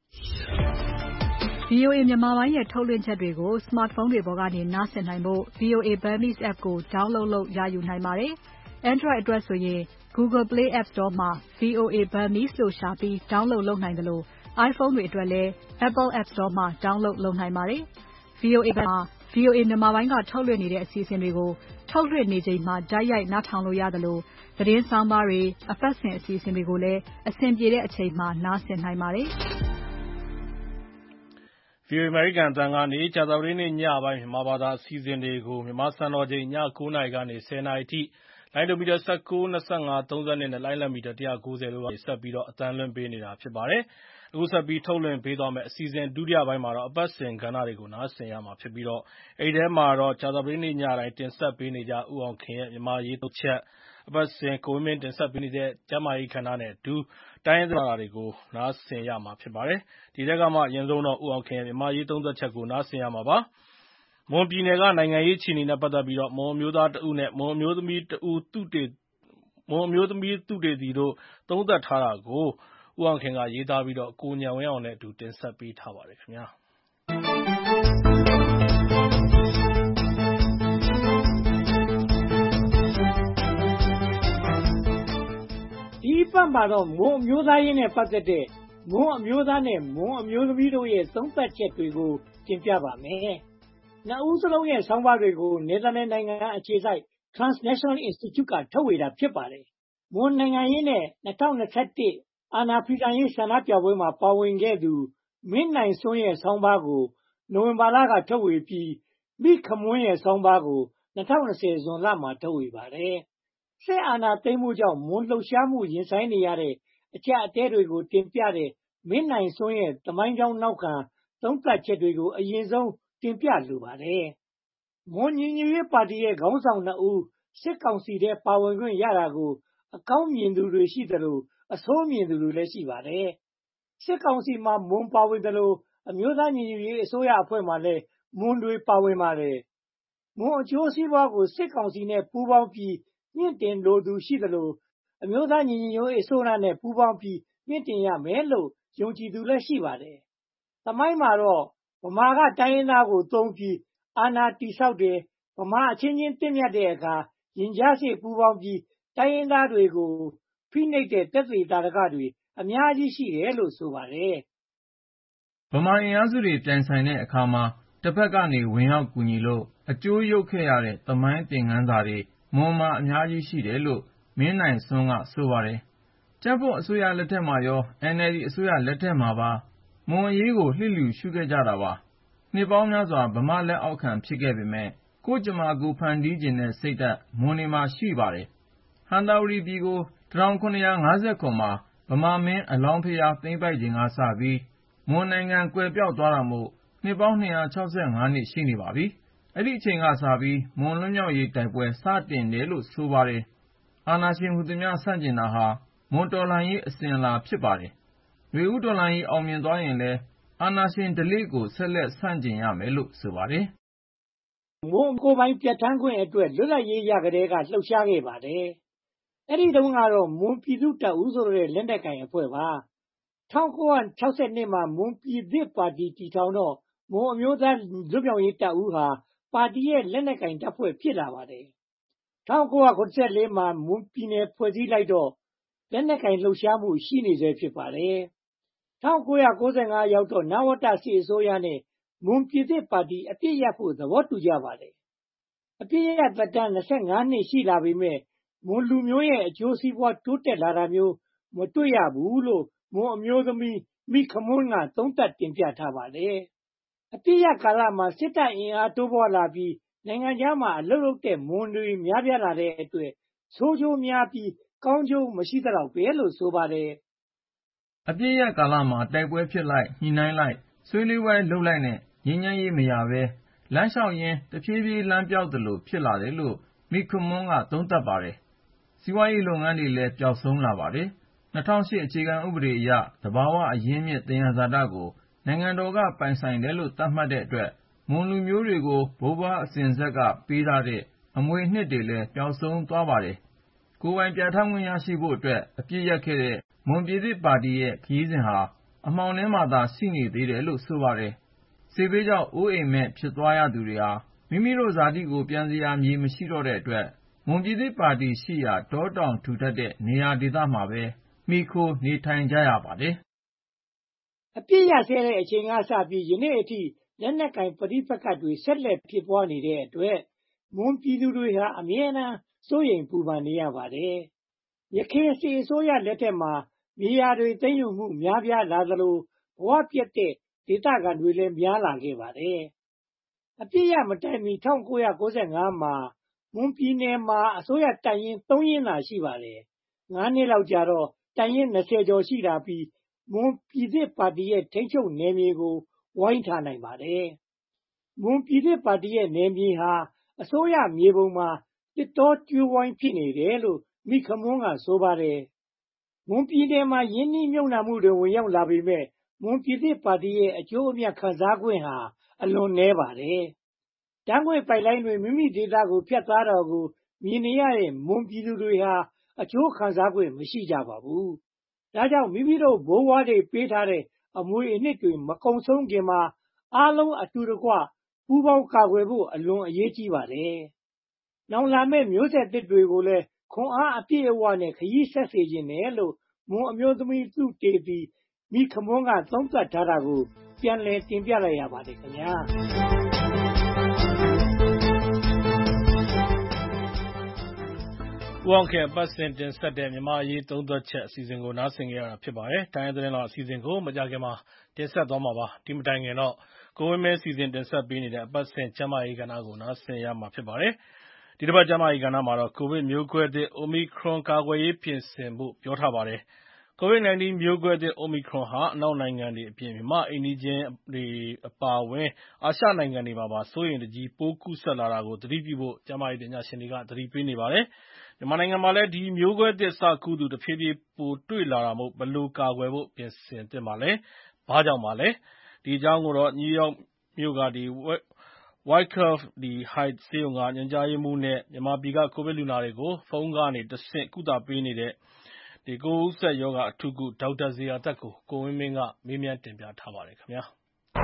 ဗွီအိုအေမြန်မာပိုင်းရဲ့ ထုတ်လွှင့်ချက်တွေကို smartphone တွေပေါ်ကနေ နားဆင်နိုင်ဖို့ ဗွီအိုအေ Burmese app ကို download လုပ်ရယူနိုင်ပါတယ်။ Android အတွက်ဆိုရင် Google Play App Store မှာ ဗွီအိုအေ Burmese လို့ရှာပြီး download လုပ်နိုင်သလို iPhone တွေအတွက်လည်း Apple App Store မှာ download လုပ်နိုင်ပါတယ်။ ဗွီအိုအေ မှာ ဗွီအိုအေမြန်မာပိုင်းကထုတ်လွှင့်နေတဲ့အစီအစဉ်တွေကို ထုတ်လွှင့်နေချိန်မှာတိုက်ရိုက်နားထောင်လို့ရသလိုသတင်းဆောင်းပါးတွေ၊အပတ်စဉ်အစီအစဉ်တွေကိုလည်းအဆင်ပြေတဲ့အချိန်မှာနားဆင်နိုင်ပါတယ်။ဗွီအိုအေအမေရိကန်အသံကနေကြာသပတေးနေ့ညပိုင်းမြန်မာဘာသာအစီအစဉ်တွေကိုမြန်မာစံတော်ချိန်ည ၉ နာရီကနေ ၁၀ နာရီအထိလိုင်းဒိုမီတာ ၁၉, ၂၅, ၃၂ နဲ့ လိုင်းလံမီတာ ၁၉၀ တို့ကနေဆက်ပြီးအသံလွှင့်ပေးနေတာဖြစ်ပါတယ်။ အခုဆက်ပြီးထုတ်လွှင့်ပေးသွားမယ့်အစီအစဉ်ဒုတိယပိုင်းမှာတော့အပတ်စဉ်ကဏ္ဍတွေကိုနားဆင်ရမှာဖြစ်ပြီးအဲဒီထဲမှာတော့ကြာသပတေးနေ့ညတိုင်းတင်ဆက်ပေးနေကြဦးအောင်ခင်ရဲ့မြန်မာရေးသုံးချက်အပတ်စဉ်ကိုဝင်းမင်းတင်ဆက်ပေးနေတဲ့ကျန်းမာရေးကဏ္ဍနဲ့အတူတိုင်းရင်းသားဘာသာတွေကိုနားဆင်ရမှာဖြစ်ပါတယ်။ဒီထဲကမှအရင်ဆုံးတော့ဦးအောင်ခင်ရဲ့မြန်မာရေးသုံးသက်ချက်ကိုနားဆင်ရမှာပါ။မွန်ပြည်နယ်ကနိုင်ငံရေးအခြေအနေနဲ့ပတ်သက်ပြီးမွန်အမျိုးသားတဦးနဲ့မွန်အမျိုးသမီးတဦးသုတေမွန်အမျိုးသမီးသုတေသီတို့သုံးသပ်ထားတာကိုဦးအောင်ခင်ကရေးသားပြီးတော့ကိုဉာဏ်ဝင်းအောင်နဲ့အတူတင်ဆက်ပေးထားပါတယ်ခင်ဗျာ။ဒီအပတ်မှာတော့မွန်အမျိုးသားရေးနဲ့ပတ်သက်တဲ့မွန်အမျိုးသားနဲ့မွန်အမျိုးသမီးတို့ရဲ့သုံးသပ်ချက်တွေကိုတင်ပြပါမယ်။နှစ်ဦးစလုံးရဲ့ဆောင်းပါးတွေကိုနယ်သာလန်နိုင်ငံအခြေစိုက် Transnational Institute ကထုတ်ဝေတာဖြစ်ပါတယ်။မွန်နိုင်ငံရေးနဲ့၂၀၂၁အာဏာဖီဆန်ရေးဆန္ဒပြပွဲမှာပါဝင်ခဲ့သူမင်းနိုင်စွန်းရဲ့ဆောင်းပါးကိုနိုဝင်ဘာလကထုတ်ဝေပြီးမိခမွန်းရဲ့ဆောင်းပါးကို၂၀၂၀ဇွန်လမှာထုတ်ဝေပါတယ်။စစ်အာဏာသိမ်းမှုကြောင့်မွန်လှုပ်ရှားမှုရင်ဆိုင်နေရတဲ့အကျပ်အတည်းတွေကိုတင်ပြတဲ့မင်းနိုင်စွန်းရဲ့သမိုင်းကြောင်းနောက်ခံသုံးသပ်ချက်တွေကိုအရင်ဆုံးတင်ပြလိုပါတယ်။မွန်ညီညွတ်ရေးပါတီရဲ့ခေါင်းဆောင်နှစ်ဦးစစ်ကောင်စီထဲပါဝင်ခွင့်ရတာကိုအကောင်းမြင်သူတွေရှိသလိုအဆိုးမြင်သူတွေလည်းရှိပါတယ်။စစ်ကောင်စီမှာမွန်ပါဝင်သလိုအမျိုးသားညီညွတ်ရေးအစိုးရအဖွဲ့မှာလည်းမွန်တွေပါဝင်ပါတယ်။မွန်အကျိုးစီးပွားကိုစစ်ကောင်စီနဲ့ပူးပေါင်းပြီးမြင့်တင်လိုသူရှိသလိုအမျိုးသားညီညွတ်ရေးအစိုးရနဲ့ပူးပေါင်းပြီးမြင့်တင်ရမယ်လို့ယုံကြည်သူလည်းရှိပါတယ်။သမိုင်းမှာတော့ဗမာကတိုင်းရင်းသားကိုသုံးပြီးအာဏာတည်ဆောက်တယ်ဗမာအချင်းချင်းတင့်မြတ်တဲ့အခါရင်ကြားစေ့ပူးပေါင်းပြီးတိုင်းရင်းသားတွေကိုဖိနှိပ်တဲ့တက်သေတာရကတွေအများကြီးရှိတယ်လို့ဆိုပါတယ်။ဗမာအင်အားစုတွေပြိုင်ဆိုင်တဲ့အခါမှာတစ်ဖက်ကနေဝင်ရောက်ကူညီလို့အကျိုးယုတ်ခဲ့ရတဲ့သမိုင်းသင်ခန်းစာတွေမွန်မှာအများကြီးရှိတယ်လို့မင်းနိုင်စွန်းကဆိုပါတယ်။ကြံ့ဖွံ့အစိုးရလက်ထက်မှာရော အန်အယ်လ်ဒီ အစိုးရလက်ထက်မှာပါမွန်အရေးကိုလျစ်လျူရှုခဲ့ကြတာပါ။နှစ်ပေါင်းများစွာဗမာလက်အောက်ခံဖြစ်ခဲ့ပေမယ့်ကိုယ့်ကြမ္မာကိုယ်ဖန်တီးချင်တဲ့စိတ်ဓါတ်မွန်တွေမှာရှိပါတယ်။ဟံသာဝတီပြည်ကို၁၇၅၇မှာဗမာမင်းအလောင်းဖျားသိမ်းပိုက်ချိန်ကစပြီးမွန်နိုင်ငံကွယ်ပျောက်သွားတာမို့နှစ်ပေါင်း၂၆၅နှစ်ရှိနေပါပြီ။အဲဒီအချိန်ကစပြီးမွန်လွတ်မြောက်ရေးတိုက်ပွဲစတင်တယ်လို့ဆိုပါတယ်။အာဏာရှင်ဟူသမျှဆန့်ကျင်တာဟာမွန်တော်လှန်ရေးအစဉ်အလာဖြစ်ပါတယ်။နွေဦးတော်လှန်ရေးအောင်မြင်သွားရင်လည်းအာဏာရှင်ဓလေ့ကိုဆက်လက်ဆန့်ကျင်ရမယ်လို့ဆိုပါတယ်။မွန်ကိုယ်ပိုင်ပြဌာန်းခွင့်အတွက်လွတ်လပ်ရေးရကတည်းကလှုပ်ရှားခဲ့ပါတယ်။အဲဒီတုန်းကတော့မွန်ပြည်သူ့တပ်ဦးဆိုတဲ့လက်နက်ကိုင်အဖွဲ့ပါ။၁၉၆၂မှာမွန်ပြည်သစ်ပါတီတည်ထောင်တော့မွန်အမျိုးသားလွတ်မြောက်ရေးတပ်ဦးဟာပါတီရဲ့လက်နက်ကိုင်တပ်ဖွဲ့ဖြစ်လာပါတယ်။၁၉၇၄မှာမွန်ပြည်နယ်ဖွဲ့စည်းလိုက်တော့လက်နက်ကိုင်လှုပ်ရှားမှုရှိနေဆဲဖြစ်ပါတယ်။၁၉၉၅ရောက်တော့နဝတစစ်အစိုးရနဲ့မွန်ပြည်သစ်ပါတီအပြစ်ရပ်ဖို့သဘောတူကြပါတယ်။အပြစ်ရပ်သက်တမ်း၂၅နှစ်ရှိလာပေမဲ့မွန်လူမျိုးရဲ့အကျိုးစီးပွားတိုးတက်လာတာမျိုးမတွေ့ရဘူးလို့မွန်အမျိုးသမီးမိခမွန်းကသုံးသပ်တင်ပြထားပါတယ်။အပြစ်ရပ်ကာလမှာစစ်တပ်အင်အားတိုးပွားလာပြီးနိုင်ငံခြားမှာအလုပ်လုပ်တဲ့မွန်တွေများပြားလာတဲ့အတွက်ဆိုးကျိုးများပြီးကောင်းကျိုးမရှိသလောက်ပဲလို့ဆိုပါတယ်။အပြစ်ရပ်ကာလမှာတိုက်ပွဲဖြစ်လိုက်ညှိနှိုင်းလိုက်ဆွေးနွေးပွဲလုပ်လိုက်နဲ့ငြိမ်းချမ်းရေးမရပဲလမ်းလျှောက်ရင်းတဖြည်းဖြည်းလမ်းပျောက်သလိုဖြစ်လာတယ်လို့မိခမွန်းကသုံးသပ်ပါတယ်။စီးပွားရေးလုပ်ငန်းတွေလည်းပျောက်ဆုံးလာပါတယ်။၂၀၀၈အခြေခံဥပဒေအရသဘာဝအရင်းမြစ်သယံဇာတကိုနိုင်ငံတော်ကပိုင်ဆိုင်တယ်လို့သတ်မှတ်တဲ့အတွက်မွန်လူမျိုးတွေကိုဘိုးဘွားအစဉ်အဆက်ကပေးထားတဲ့အမွေအနှစ်တွေလည်းပျောက်ဆုံးသွားပါတယ်။ကိုယ်ပိုင်ပြဌာန်းခွင့်ရရှိဖို့အတွက်အပြစ်ရပ်ခဲ့တဲ့မွန်ပြည်သစ်ပါတီရဲ့ခရီးစဉ်ဟာအမှောင်ထဲမှာသာရှိနေသေးတယ်လို့ဆိုပါတယ်။စစ်ဘေးကြောင့်အိုးအိမ်မဲ့ဖြစ်သွားရသူတွေဟာမိမိတို့ဇာတိကိုပြန်စရာမြေမရှိတော့တဲ့အတွက်မမွန်ပြည်သစ်ပါတီရှိရာတောတောင်ထူထပ်တဲ့နေရာဒေသမှာပဲမှီခိုနေထိုင်ကြရပါတယ်။အပြစ်ရဆဲတဲ့အချိန်ကစပြီးယနေ့အထိလက်နက်ကိုင်ပဋိပက္ခတွေဆက်လက်ဖြစ်ပွားနေတဲ့အတွက်မွန်ပြည်သူတွေဟာအမြဲတမ်းစိုးရိမ်ပူပန်နေရပါတယ်။ယခင်စစ်အစိုးရလက်ထက်မှာမြေယာတွေသိမ်းယူမှုများပြားလာသလိုဘဝပြတ်တဲ့ဒေသခံတွေလည်းများလာခဲ့ပါတယ်။အပြစ်ရမတိုင်မီ၁၉၉၅မှာမွန်ပြည်နယ်မှာအစိုးရတပ်ရင်းသုံးရင်းသာရှိပါတယ်။ငါးနှစ်လောက်ကြာတော့တပ်ရင်း၂၀ကျော်ရှိလာပြီးမွန်ပြည်သစ်ပါတီရဲ့ထိန်းချုပ်နယ်မြေကိုဝိုင်းထားနိုင်ပါတယ်။မွန်ပြည်သစ်ပါတီရဲ့နယ်မြေဟာအစိုးရမြေပုံမှာတစ်တောကြိုးဝိုင်းဖြစ်နေတယ်လို့မိခမွန်းကဆိုပါတယ်။မွန်ပြည်နယ်မှာယင်းနှီးမြုပ်နှံမှုတွေဝင်ရောက်လာပေမဲ့မွန်ပြည်သစ်ပါတီရဲ့အကျိုးအမြတ်ခံစားခွင့်ဟာအလွန်နည်းပါတယ်။ဓာတ်ငွေ့ပိုက်လိုင်းတွေမိမိဒေသကိုဖြတ်သွားတာကိုမြင်နေရတဲ့မွန်ပြည်သူတွေဟာအကျိုးခံစားခွင့်မရှိကြပါဘူး။ဒါကြောင့်မိမိတို့ဘိုးဘွားတွေပေးထားတဲ့အမွေအနှစ်တွေမကုန်ဆုံးခင်မှာအားလုံးအတူတကွပူးပေါင်းကာကွယ်ဖို့အလွန်အရေးကြီးပါတယ်။နောင်လာမယ့်မျိုးဆက်သစ်တွေကိုလည်းခွန်အားအပြည့်အဝနဲ့ခရီးဆက်စေခြင်းနဲ့လို့မွန်အမျိုးသမီးသုတေသီမိခမွန်းကသုံးသပ်ထားတာကိုပြန်လည်တင်ပြလိုက်ရပါတယ်ခင်ဗျာ။ဦးအောင်ခင်အပတ်စဉ်တင်ဆက်တဲ့မြန်မာအရေးသုံးသပ်ချက်အစီအစဉ်ကိုနားဆင်ကြရတာဖြစ်ပါတယ်။တိုင်းသတင်းတော်အစီအစဉ်ကိုမကြခင်မှာတင်ဆက်သွားမှာပါ။ဒီမတိုင်ခင်တော့ကိုဝင်းမဲအစီအစဉ်တင်ဆက်ပေးနေတဲ့အပတ်စဉ်ကျန်းမာရေးကဏ္ဍကိုနားဆင်ရမှာဖြစ်ပါတယ်။ဒီတစ်ပတ်ကျန်းမာရေးကဏ္ဍမှာတော့ကိုဗစ်မျိုးကွဲသစ် Omicron ကာကွယ်ရေးပြင်ဆင်ဖို့ပြောထားပါတယ်။ ကိုဗစ်၁၉ မျိုးကွဲသစ် Omicron ဟာအနောက်နိုင်ငံတွေအပြင်မြန်မာအိမ်နီးချင်းတွေအပါအဝင်အာရှနိုင်ငံတွေမှာပါစိုးရိမ်တကြီးပိုးကူးစက်လာတာကိုသတိပြုဖို့ကျန်းမာရေးပညာရှင်တွေကသတိပေးနေပါတယ်။မြန်မာနိုင်ငံမှာလည်းဒီမျိုးကွဲသစ်စကူးသူတဖြည်းဖြည်းပိုတွေ့လာတာမို့ဘယ်လိုကာကွယ်ဖို့ပြင်ဆင်သင့်ပါလဲ။ဘာကြောင့်ပါလဲ။ဒီအကြောင်းကိုတော့နယူးယောက်မြို့က Wyckoff Heights ဆေးရုံကညွှန်ကြားရေးမှူးနဲ့မြန်မာပြည်ကကိုဗစ်လူနာတွေကိုဖုန်းကနေတဆင့်ကုသပေးနေတဲ့ကိုယ်ကူးစက်ရောဂါအထူးကုဒေါက်တာဇေယျာသက်ကိုကိုဝင်းမင်းကမေးမြန်းတင်ပြထားပါတယ်ခင်ဗျာ။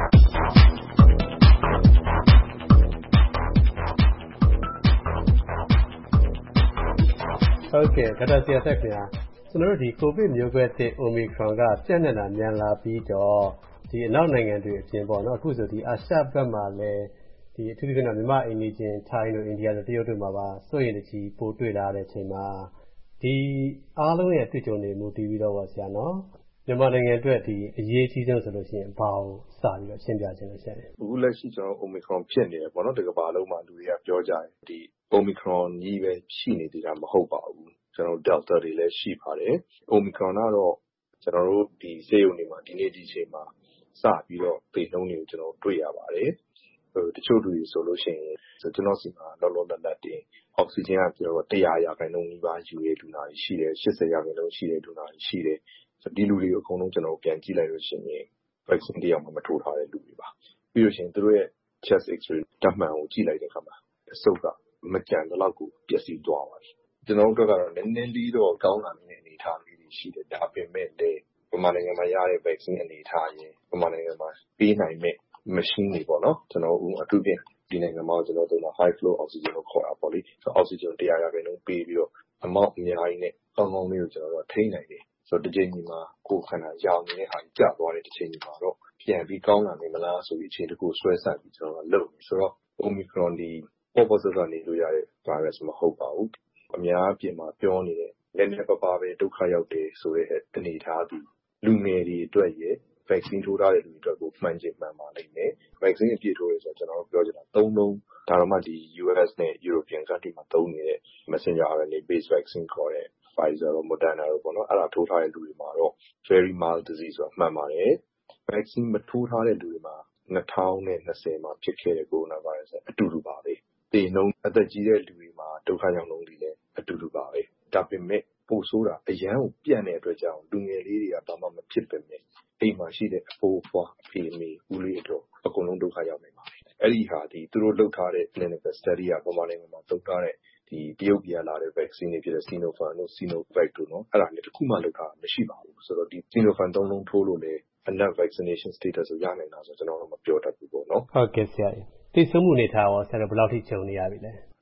ဟုတ်ကဲ့ဒေါက်တာဇေယျာသက်ခင်ဗျာကျွန်တော်တို့ဒီကိုဗစ်မျိုးကွဲသစ် Omicron ကပြန့်နှံ့တာမြန်လာပြီးတော့ဒီအနောက်နိုင်ငံတွေအပြင်ပေါ့နော်အခုဆိုဒီအာရှဘက်မှာလည်းဒီအထူးသဖြင့်မြန်မာအိမ်နီးချင်းထိုင်းတို့အိန္ဒိယတို့တရုတ်တို့မှာပါစိုးရိမ်တကြီးပိုတွေ့လာတဲ့အချိန်မှာဒီအားလုံးရဲ့တွေ့ကြုံနေမှုတည်ပြီးတော့ပါဆရာနော်မြန်မာနိုင်ငံအတွက်ဒီအရေးကြီးဆုံးဆိုလို့ရှိရင်ဘာကိုစပြီးတော့ရှင်းပြခြင်းလို့ဆရာအခုလက်ရှိကျွန်တော် Omicron ဖြစ်နေတယ်ပေါ့နော်ဒီကမ္ဘာလုံးမှာလူတွေကပြောကြတယ်ဒီ Omicron ကြီးပဲရှိနေသေးတာမဟုတ်ပါဘူးကျွန်တော် Delta တွေလည်းရှိပါတယ် Omicron ကတော့ကျွန်တော်တို့ဒီဆေးရုံတွေမှာဒီနေ့ဒီချိန်မှာစပြီးတော့သေနှုန်းတွေကိုကျွန်တော်တွေ့ရပါတယ်ဟိုတချို့လူတွေဆိုလို့ရှိရင်ကျွန်တော်စီမှာလောလောလတ်လတ်တင်အောက်ဆီဂျင်ကပြောတော့၁၀၀ရာခိုင်နှုန်းနီးပါးယူရတဲ့လူနာတွေရှိတယ်၈၀ရာခိုင်နှုန်းရှိတဲ့လူနာတွေရှိတယ်ဒီလူတွေကိုအကုန်လုံးကျွန်တော်ပြန်ကြည့်လိုက်လို့ရှိရင် vaccine တယောက်မှမထိုးထားတဲ့လူတွေပါပြီးလို့ရှိရင်သူတို့ရဲ့ chest x-ray ဓာတ်မှန်ကိုကြည့်လိုက်တဲ့အခါမှာအဆုတ်ကမကြံတဲ့လောက်ကိုပျက်စီးသွားပါပြီကျွန်တော်တို့ကတော့နည်းနည်းလေးတော့ကောင်းလာနေတဲ့အနေအထားလေးတွေရှိတယ်ဒါပေမဲ့လည်းမြန်မာနိုင်ငံမှာရတဲ့ vaccine အနေအထားရင်မြန်မာနိုင်ငံမှာပေးနိုင်မဲ့ machine တွေပေါ့နော်ကျွန်တော်အထူးဖြင့်ဒီနိုင်ငံမှာကျွန်တော်တို့က high flow oxygen ကိုခေါ်တာပေါ့လေဆိုတော့ oxygen ၁၀၀ရာခိုင်နှုန်းပေးပြီးတော့အမောက်အများကြီးနဲ့ကောင်းကောင်းလေးကိုကျွန်တော်တို့ထိန်းနိုင်တယ်ဆိုတော့တစ်ချိန်ဒီမှာကိုယ်ခန္ဓာရောင်နေတဲ့ဟာကြီးကျသွားတဲ့တစ်ချိန်ဒီမှာတော့ပြန်ပြီးကောင်းလာနိုင်မလားဆိုပြီးအချိန်တစ်ခုဆွဲဆက်ပြီးကျွန်တော်တို့လုပ်နေဆိုတော့ Omicron ဒီ opposite ကနေလို့ရတဲ့ virus မဟုတ်ပါဘူးအများအပြားမှာပြောနေတဲ့လည်းလည်းပပပဲဒုက္ခရောက်တယ်ဆိုတဲ့အနေအထားပြီးလူငယ်တွေအတွက်ရဲ့ vaccine ထိုးထားတဲ့လူတွေအတွက်ကိုမှန်ချင်မှန်ပါလိမ့်မယ် vaccine အပြည့်ထိုးရဲဆိုတော့ကျွန်တော်တို့ပြောချင်တာသုံးလုံးဒါတော့မှဒီ U S နဲ့ European country မှာသုံးနေတဲ့ messenger R N A based vaccine ခေါ်တဲ့ Pfizer တို့ Moderna တို့ပေါ့နော်အဲ့ဒါထိုးထားတဲ့လူတွေမှာတော့ very mild disease ဆိုတာမှန်ပါတယ် vaccine မထိုးထားတဲ့လူတွေမှာ၂၀၂၀မှာဖြစ်ခဲ့တဲ့ coronavirus အတူတူပါပဲသေနှုန်းအသက်ကြီးတဲ့လူတွေမှာဒုက္ခရောက်နှုန်းတွေလည်းအတူတူပါပဲဒါပေမဲ့ပိုဆိုးတာအရန်ကိုပြန့်တဲ့အတွက်ကြောင့်လူငယ်လေးတွေကဘာမှမဖြစ်ပေမဲ့အိမ်မှာရှိတဲ့အဖိုးအဖွားအဖေအမေဦးလေးတို့အကုန်လုံးဒုက္ခရောက်နေပါတယ်အဲ့ဒီဟာဒီသူတို့လုပ်ထားတဲ့ clinical study ကပုံမှန်နိုင်ငံမှာသုံးထားတဲ့ဒီတရုတ်ပြည်လာတဲ့ vaccine တွေဖြစ်တဲ့ Sinopharm တို့ Sinovac တို့နော်အဲ့ဒါလည်းတစ်ခုမှလုပ်ထားတာမရှိပါဘူးဆိုတော့ဒီ Sinopharm သုံးလုံးထိုးလို့လည်း enough vaccination status ကိုရနိုင်တာဆိုကျွန်တော်တို့မပြောတတ်ဘူးပေါ့နော်ဟုတ်ကဲ့ဆရာကြီးသိဆုံးမှုအနေထားရောဆရာတို့ဘယ်လောက်ထိကြုံနေရပြီလဲ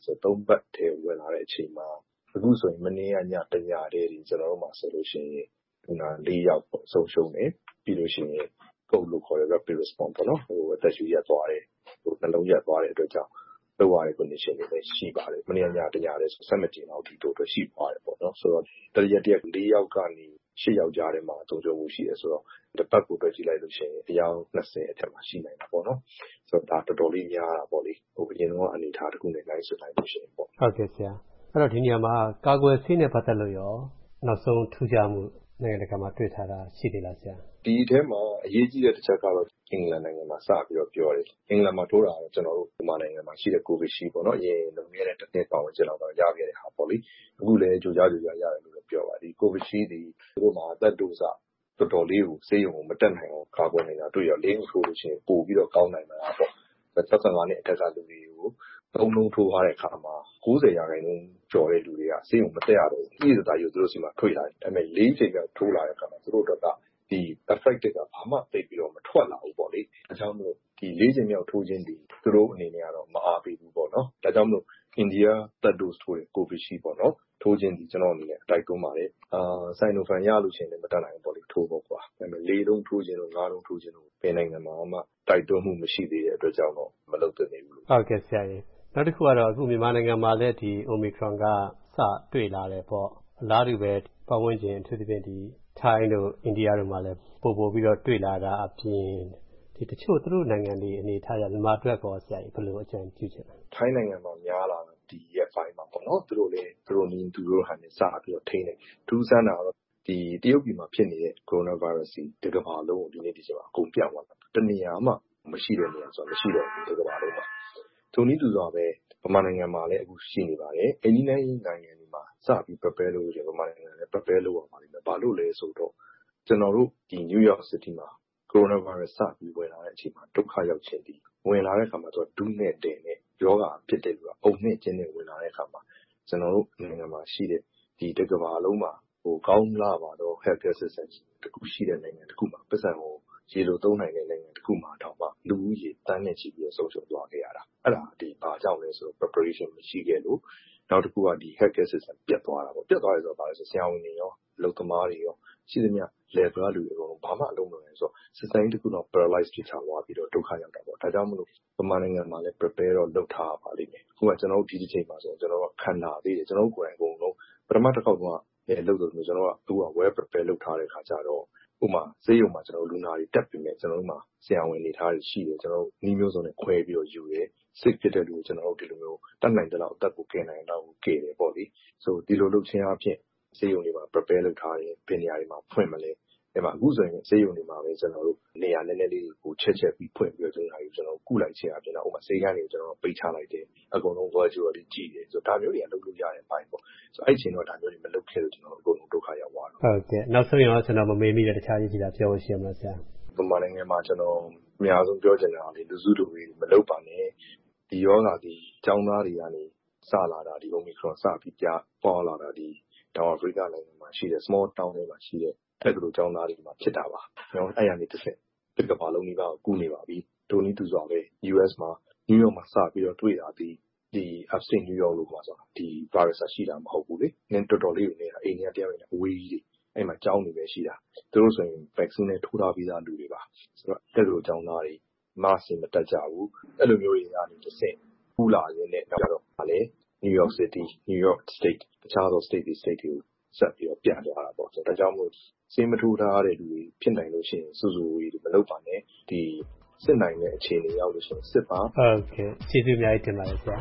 ဆိုသုံးပတ်ထဲဝင်လာတဲ့အချိန်မှာအခုဆိုရင်မနေ့ကညတညတည်းဒီကျွန်တော်တို့မှာဆိုလို့ရှိရင်ဒီနာလေးယောက်ပေါ့ဆုံးရှုံးတယ်ပြီးလို့ရှိရင်ကုတ်လို့ခေါ်ရ rapid response ပေါ့နော်ဟိုအသက်ရှူရက်သွားတယ်ဟိုနှလုံးရက်သွားတဲ့အတွက်ကြောင့်လောက်ရတဲ့ condition တွေလည်းရှိပါတယ်မနေ့ညတညတည်းဆိုဆက်မတင်အောင်ဒီတို့အတွက်ရှိပါတယ်ပေါ့နော်ဆိုတော့တရရက်တရက်လေးယောက်ကနေရှစ်ယောက်ကြားထဲမှာသုံးကြမှုရှိတယ်ဆိုတော့တစ်ပတ်ကိုတွက်ကြည့်လိုက်လို့ရှိရင်အယောက်နှစ်ဆယ်အထက်မှာရှိနိုင်တာပေါ့နော်ဆိုတော့ဒါတော်တော်လေးများတာပေါ့လေဟိုအရင်တော့အနေထားတစ်ခုနဲ့နိုင်ဆိုနိုင်လို့ရှိရင်ပေါ့ဟုတ်ကဲ့ဆရာအဲ့တော့ဒီနေရာမှာကာကွယ်ဆေးနဲ့ပတ်သက်လို့ရောနောက်ဆုံးထူးခြားမှုနိုင်ငံတကာမှာတွေ့ထားတာရှိသေးလားဆရာဒီထဲမှာအရေးကြီးတဲ့တစ်ချက်ကတော့အင်္ဂလန်နိုင်ငံမှာစပြီးတော့ပြောတယ်အင်္ဂလန်မှာထိုးတာတော့ကျွန်တော်တို့ဒီမှာနိုင်ငံမှာရှိတဲ့ Covishield ပေါ့နော်အရင်လုံခဲ့တဲ့တစ်နှစ်ပေါင်းကျလောက်တော့ရခဲ့တဲ့ဟာပေါ့လေအခုလည်းကြိုကြားကြိုကြားရတယ်လို့ပြောပါဒီ Covishield ဒီတို့မှာအသက်ဒိုစတော်တော်လေးကိုဆေးရုံကိုမတက်နိုင်အောင်ကာကွယ်နေတာတွေ့ရလေးခုထိုးလို့ရှိရင်ပို့ပြီးတော့ကောင်းနိုင်မှာပေါ့ဆက်ဆံလာတဲ့အတွက်ကလူတွေကိုသုံးလုံးထိုးထားတဲ့အခါမှာ၉၀ရာခိုင်နှုန်းကျော်တဲ့လူတွေကဆေးရုံမတက်ရတော့ဘူးပြည်သားယူသူတို့စီမှာထွေလာတယ်ဒါပေမဲ့လေးချိန်ကထိုးလာတဲ့အခါမှာသူတို့တို့ကဒီ effective ကဘာမှသိပြီးတော့မထွက်လာဘူးပေါ့လေအဲကြောင့်မို့ဒီလေးချိန်မြောက်ထိုးခြင်းဒီသူတို့အနေနဲ့ကတော့မအားပေးဘူးပေါ့နော်ဒါကြောင့်မို့အိန္ဒိယ third dose ထိုးတဲ့ Covishield ပေါ့နော်ထိုးခြင်းဒီကျွန်တော်အနေနဲ့တိုက်တွန်းပါတယ်အာဆိုင်နိုဖန်ရလို့ရှိရင်လည်းမတတ်နိုင်ဘူးပေါ့လေထိုးဖို့ကွာဒါပေမဲ့လေးလုံးထိုးခြင်းလို့ငါးလုံးထိုးခြင်းလို့ဘယ်နိုင်ငံမှာမှတိုက်တွန်းမှုမရှိသေးတဲ့အတွက်ကြောင့်တော့မလုပ်သင့်သေးဘူးလို့ဟုတ်ကဲ့ဆရာကြီးနောက်တစ်ခုကတော့အခုမြန်မာနိုင်ငံမှာလည်းဒီ Omicron ကစတွေ့လာတယ်ပေါ့အလားတူပဲပတ်ဝန်းကျင်အထူးသဖြင့်ဒီထိုင်းတို့အိန္ဒိယတို့မှာလည်းပို့ပို့ပြီးတော့တွေ့လာတာအပြင်ဒီတချို့သူတို့နိုင်ငံတွေအနေထားရမြန်မာအတွက်ကောဆရာကြီးဘယ်လိုအကြံပြုချင်လဲထိုင်းနိုင်ငံမှာများလာဒီရက်ပိုင်းမှာပေါ့နော်သူတို့လည်းသူတို့နည်းသူတို့ဟန်နဲ့စပြီးတော့ထိန်းတယ်ထူးဆန်းတာတော့ဒီတရုတ်ပြည်မှာဖြစ်နေတဲ့ coronavirus ဒီကမ္ဘာလုံးကိုဒီနေ့ဒီချိန်မှာအကုန်ပြန့်သွားတာတနေရာမှမရှိတဲ့နေရာဆိုတော့မရှိတော့ဘူးဒီကမ္ဘာလုံးမှာထိုနည်းတူစွာပဲဗမာနိုင်ငံမှာလည်းအခုရှိနေပါတယ်အိန္ဒိယနိုင်ငံတွေမှာစပြီး prepare လုပ်ရတယ်ဗမာနိုင်ငံလည်း prepare လုပ်ရပါလိမ့်မယ်ဘာလို့လဲဆိုတော့ကျွန်တော်တို့ဒီ New York City မှာ coronavirus စပြီးဝင်လာတဲ့အချိန်မှာဒုက္ခရောက်ခြင်းဒီဝင်လာတဲ့အခါမှာသူကဒုနဲ့တင်နဲ့ယောဂဖြစ်တဲ့လူကအုံနဲ့ကျင်းနဲ့ဝင်လာတဲ့အခါမှာကျွန်တော်တို့နိုင်ငံမှာရှိတဲ့ဒီတကဘာလုံးမှာဟိုကောင်းလာပါတော့ healthcare system တခုရှိတဲ့နိုင်ငံတခုမှာပတ်စံကိုရေလိုသုံးနိုင်တဲ့နိုင်ငံတခုမှာတော့မှလူဦးရေတန်းနဲ့ချီပြီးဆုံးရှုံးသွားခဲ့ရတာအဲ့ဒါဒီဘာကြောင့်လဲဆိုတော့ preparation မရှိခဲ့လို့နောက်တစ်ခုကဒီ healthcare system ပြတ်သွားတာပေါ့ပြတ်သွားတယ်ဆိုတော့ဘာလဲဆိုဆရာဝန်တွေရောလူသမားတွေရောရှိသမျှ level လူတွေကတော့ဘာမှအလုံးမလဲဆိုတော့ system တစ်ခုတော့ paralyze ဖြစ်ချသွားပြီးတော့ဒုက္ခရောက်တာပေါ့ဒါကြောင့်မလို့ဗမာနိုင်ငံမှာလည်း prepare တော့လုပ်ထားပါလိမ့်မယ်ခုကကျွန်တော်တို့ဒီဒီချိန်မှာဆိုကျွန်တော်တို့ခံတာသေးတယ်ကျွန်တော်တို့ကိုယ်တိုင်အကုန်လုံးပထမတစ်ခေါက်တော့လည်းလုပ်လို့ကျွန်တော်ကသူက well prepare လုပ်ထားတဲ့ခါကျတော့ဥပမာဆေးရုံမှာကျွန်တော်လူနာတွေတက်ပြီးမြဲကျွန်တော်တို့မှာဆရာဝန်နေထားတွေရှိတယ်ကျွန်တော်တို့နှီးမျိုးစုံနဲ့ခွဲပြီးတော့ယူတယ်စစ်ဖြစ်တဲ့လူကိုကျွန်တော်တို့ဒီလိုမျိုးတတ်နိုင်တဲ့လောက်အသက်ကိုကယ်နိုင်တော့ကိုကယ်တယ်ပေါ့လေဆိုဒီလိုလုပ်ခြင်းအပြင်ဆေးရုံတွေမှာ prepare လုပ်ထားတယ်ဘယ်နေရာတွေမှာဖွင့်မလဲအဲ့မှာအခုဆိုရင်ဆေးရုံတွေမှာပဲကျွန်တော်တို့နေရာနည်းနည်းလေးကိုချက်ချက်ပြီးဖွင့်ပြီးတော့ကျွန်တော်ကျွန်တော်ကုလိုက်ခြင်းအပြင်တော့ဥပမာဆေးကန်းတွေကျွန်တော်ပိတ်ချလိုက်တယ်အကုန်လုံး virtually ကြည့်တယ်ဆိုတော့ဒါမျိုးတွေကလုပ်လို့ရတဲ့ဘိုင်းပေါ့ဆိုအဲ့ချိန်တော့ဒါမျိုးတွေမလုပ်ခဲ့လို့ကျွန်တော်အကုန်လုံးဒုက္ခရောက်သွားတော့ဟုတ်ကဲ့နောက်ဆုံးရောကျွန်တော်မမေ့မိတဲ့တခြားရေးကြီးတာပြောလို့ရှိရမှာဆရာဗမာနိုင်ငံမှာကျွန်တော်အများဆုံးပြောချင်တာလေလူစုလူဝေးမလုပ်ပါနဲ့ဒီရောဂါဒီကျောင်းသားတွေကနေစလာတာဒီ Omicron စပြီးပြပေါ်လာတာဒီတောင်အာဖရိကနိုင်ငံမှာရှိတဲ့ small town တွေမှာရှိတဲ့အဲ့လိုကျောင်းသားတွေမှာဖြစ်တာပါ။ကျွန်တော်အဲ့ရနေတစ်ဆင့်ဒီကမ္ဘာလုံးကြီးကကူနေပါပြီ။ဒိုနီတူစွာပဲ U S မှာ New York မှာစပြီးတော့တွေ့တာဒီဒီ upstate New York လို့ခေါ်ဆိုတာဒီ virus ရှိတာမဟုတ်ဘူးလေ။နင်းတော်တော်လေးကိုနေတာအိန္ဒိယတရားဝင်အဝေးကြီးအဲ့မှာကျောင်းနေပဲရှိတာ။သူတို့ဆိုရင် vaccine နဲ့ထိုးထားပြီးသားလူတွေပါ။ဆိုတော့အဲ့လိုကျောင်းသားတွေ mask မတက်ကြဘူး။အဲ့လိုမျိုးတွေကနေတစ်ဆင့်ကူလာရင်းနဲ့နောက်တော့ဗာလေ New York City, New York State တခြားသော state တွေ state တွေကိုဆက်ပြီးတော့ပြန့်သွားတာပေါ့ဆိုတော့ဒါကြောင့်မို့စေးမထိုးထားတဲ့လူတွေဖြစ်နိုင်လို့ရှိရင်စူးစူဝေးမလုပ်ပါနဲ့ဒီစစ်နိုင်တဲ့အခြေအနေရောက်လို့ရှိရင်စစ်ပါဟုတ်ကဲ့ကျေးဇူးအများကြီးတင်ပါတယ်ဆရာ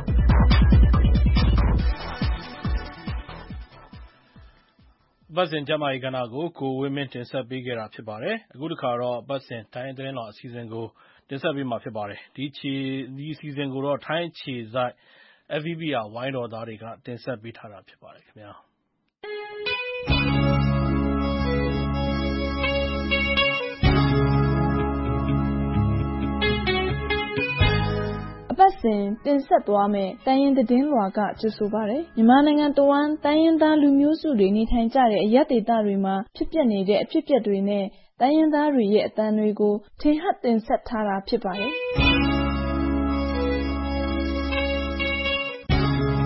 ပတ်စဉ်ကျမကြီးကဏ္ဍကိုကိုဝင်းမင်းတင်ဆက်ပေးခဲ့တာဖြစ်ပါတယ်အခုတစ်ခါတော့ပတ်စဉ်တိုင်းသတင်းတော်အစီအစဉ်ကိုတင်ဆက်ပေးမှာဖြစ်ပါတယ်ဒီချီဒီအစီအစဉ်ကိုတော့ထိုင်းခြေဆိုင် F V B ကဝိုင်းတော်သားတွေကတင်ဆက်ပေးထားတာဖြစ်ပါတယ်ခင်ဗျာအပတ်စဉ်တင်ဆက်သွားမယ့်တိုင်းရင်းသတင်းလွှာကကြိုဆိုပါရယ်မြန်မာနိုင်ငံတဝန်းတိုင်းရင်းသားလူမျိုးစုတွေနေထိုင်ကြတဲ့အရပ်ဒေသတွေမှာဖြစ်ပျက်နေတဲ့အဖြစ်အပျက်တွေနဲ့တိုင်းရင်းသားတွေရဲ့အသံတွေကိုထင်ဟပ်တင်ဆက်ထားတာဖြစ်ပါတယ်။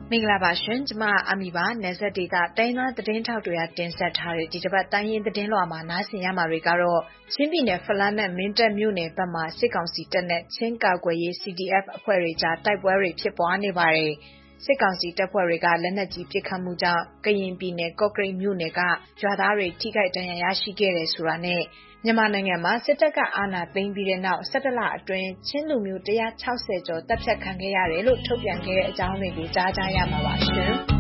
မင်္ဂလာပါရှင်ကျမအာမီပါနယ်စပ်ဒေသတိုင်းသားသတင်းထောက်တွေကတင်ဆက်ထားတဲ့ဒီတစ်ပတ်တိုင်းရင်းသတင်းလွှာမှာနားဆင်ရမှာတွေကတော့ချင်းပြည်နယ်ဖလန်းနဲ့မင်းတပ်မြို့နယ်ဘက်မှာစစ်ကောင်စီတပ်နဲ့ချင်းကာကွယ်ရေး C D F အဖွဲ့တွေကြားတိုက်ပွဲတွေဖြစ်ပွားနေပါတယ်စစ်ကောင်စီတပ်ဖွဲ့တွေကလက်နက်ကြီးပစ်ခတ်မှုကြောင့်ကရင်ပြည်နယ်ကော့ကရိတ်မြို့နယ်ကရွာသားတွေထိခိုက်ဒဏ်ရာရရှိခဲ့တယ်ဆိုတာနဲ့မြန်မာနိုင်ငံမှာစစ်တပ်ကအာဏာသိမ်းပြီးတဲ့နောက်၁၁လအတွင်းချင်းလူမျိုးone hundred sixtyကျော်တပ်ဖြတ်ခံခဲ့ရတယ်လို့ထုတ်ပြန်ခဲ့တဲ့အကြောင်းတွေကိုကြားကြရမှာပါရှင်။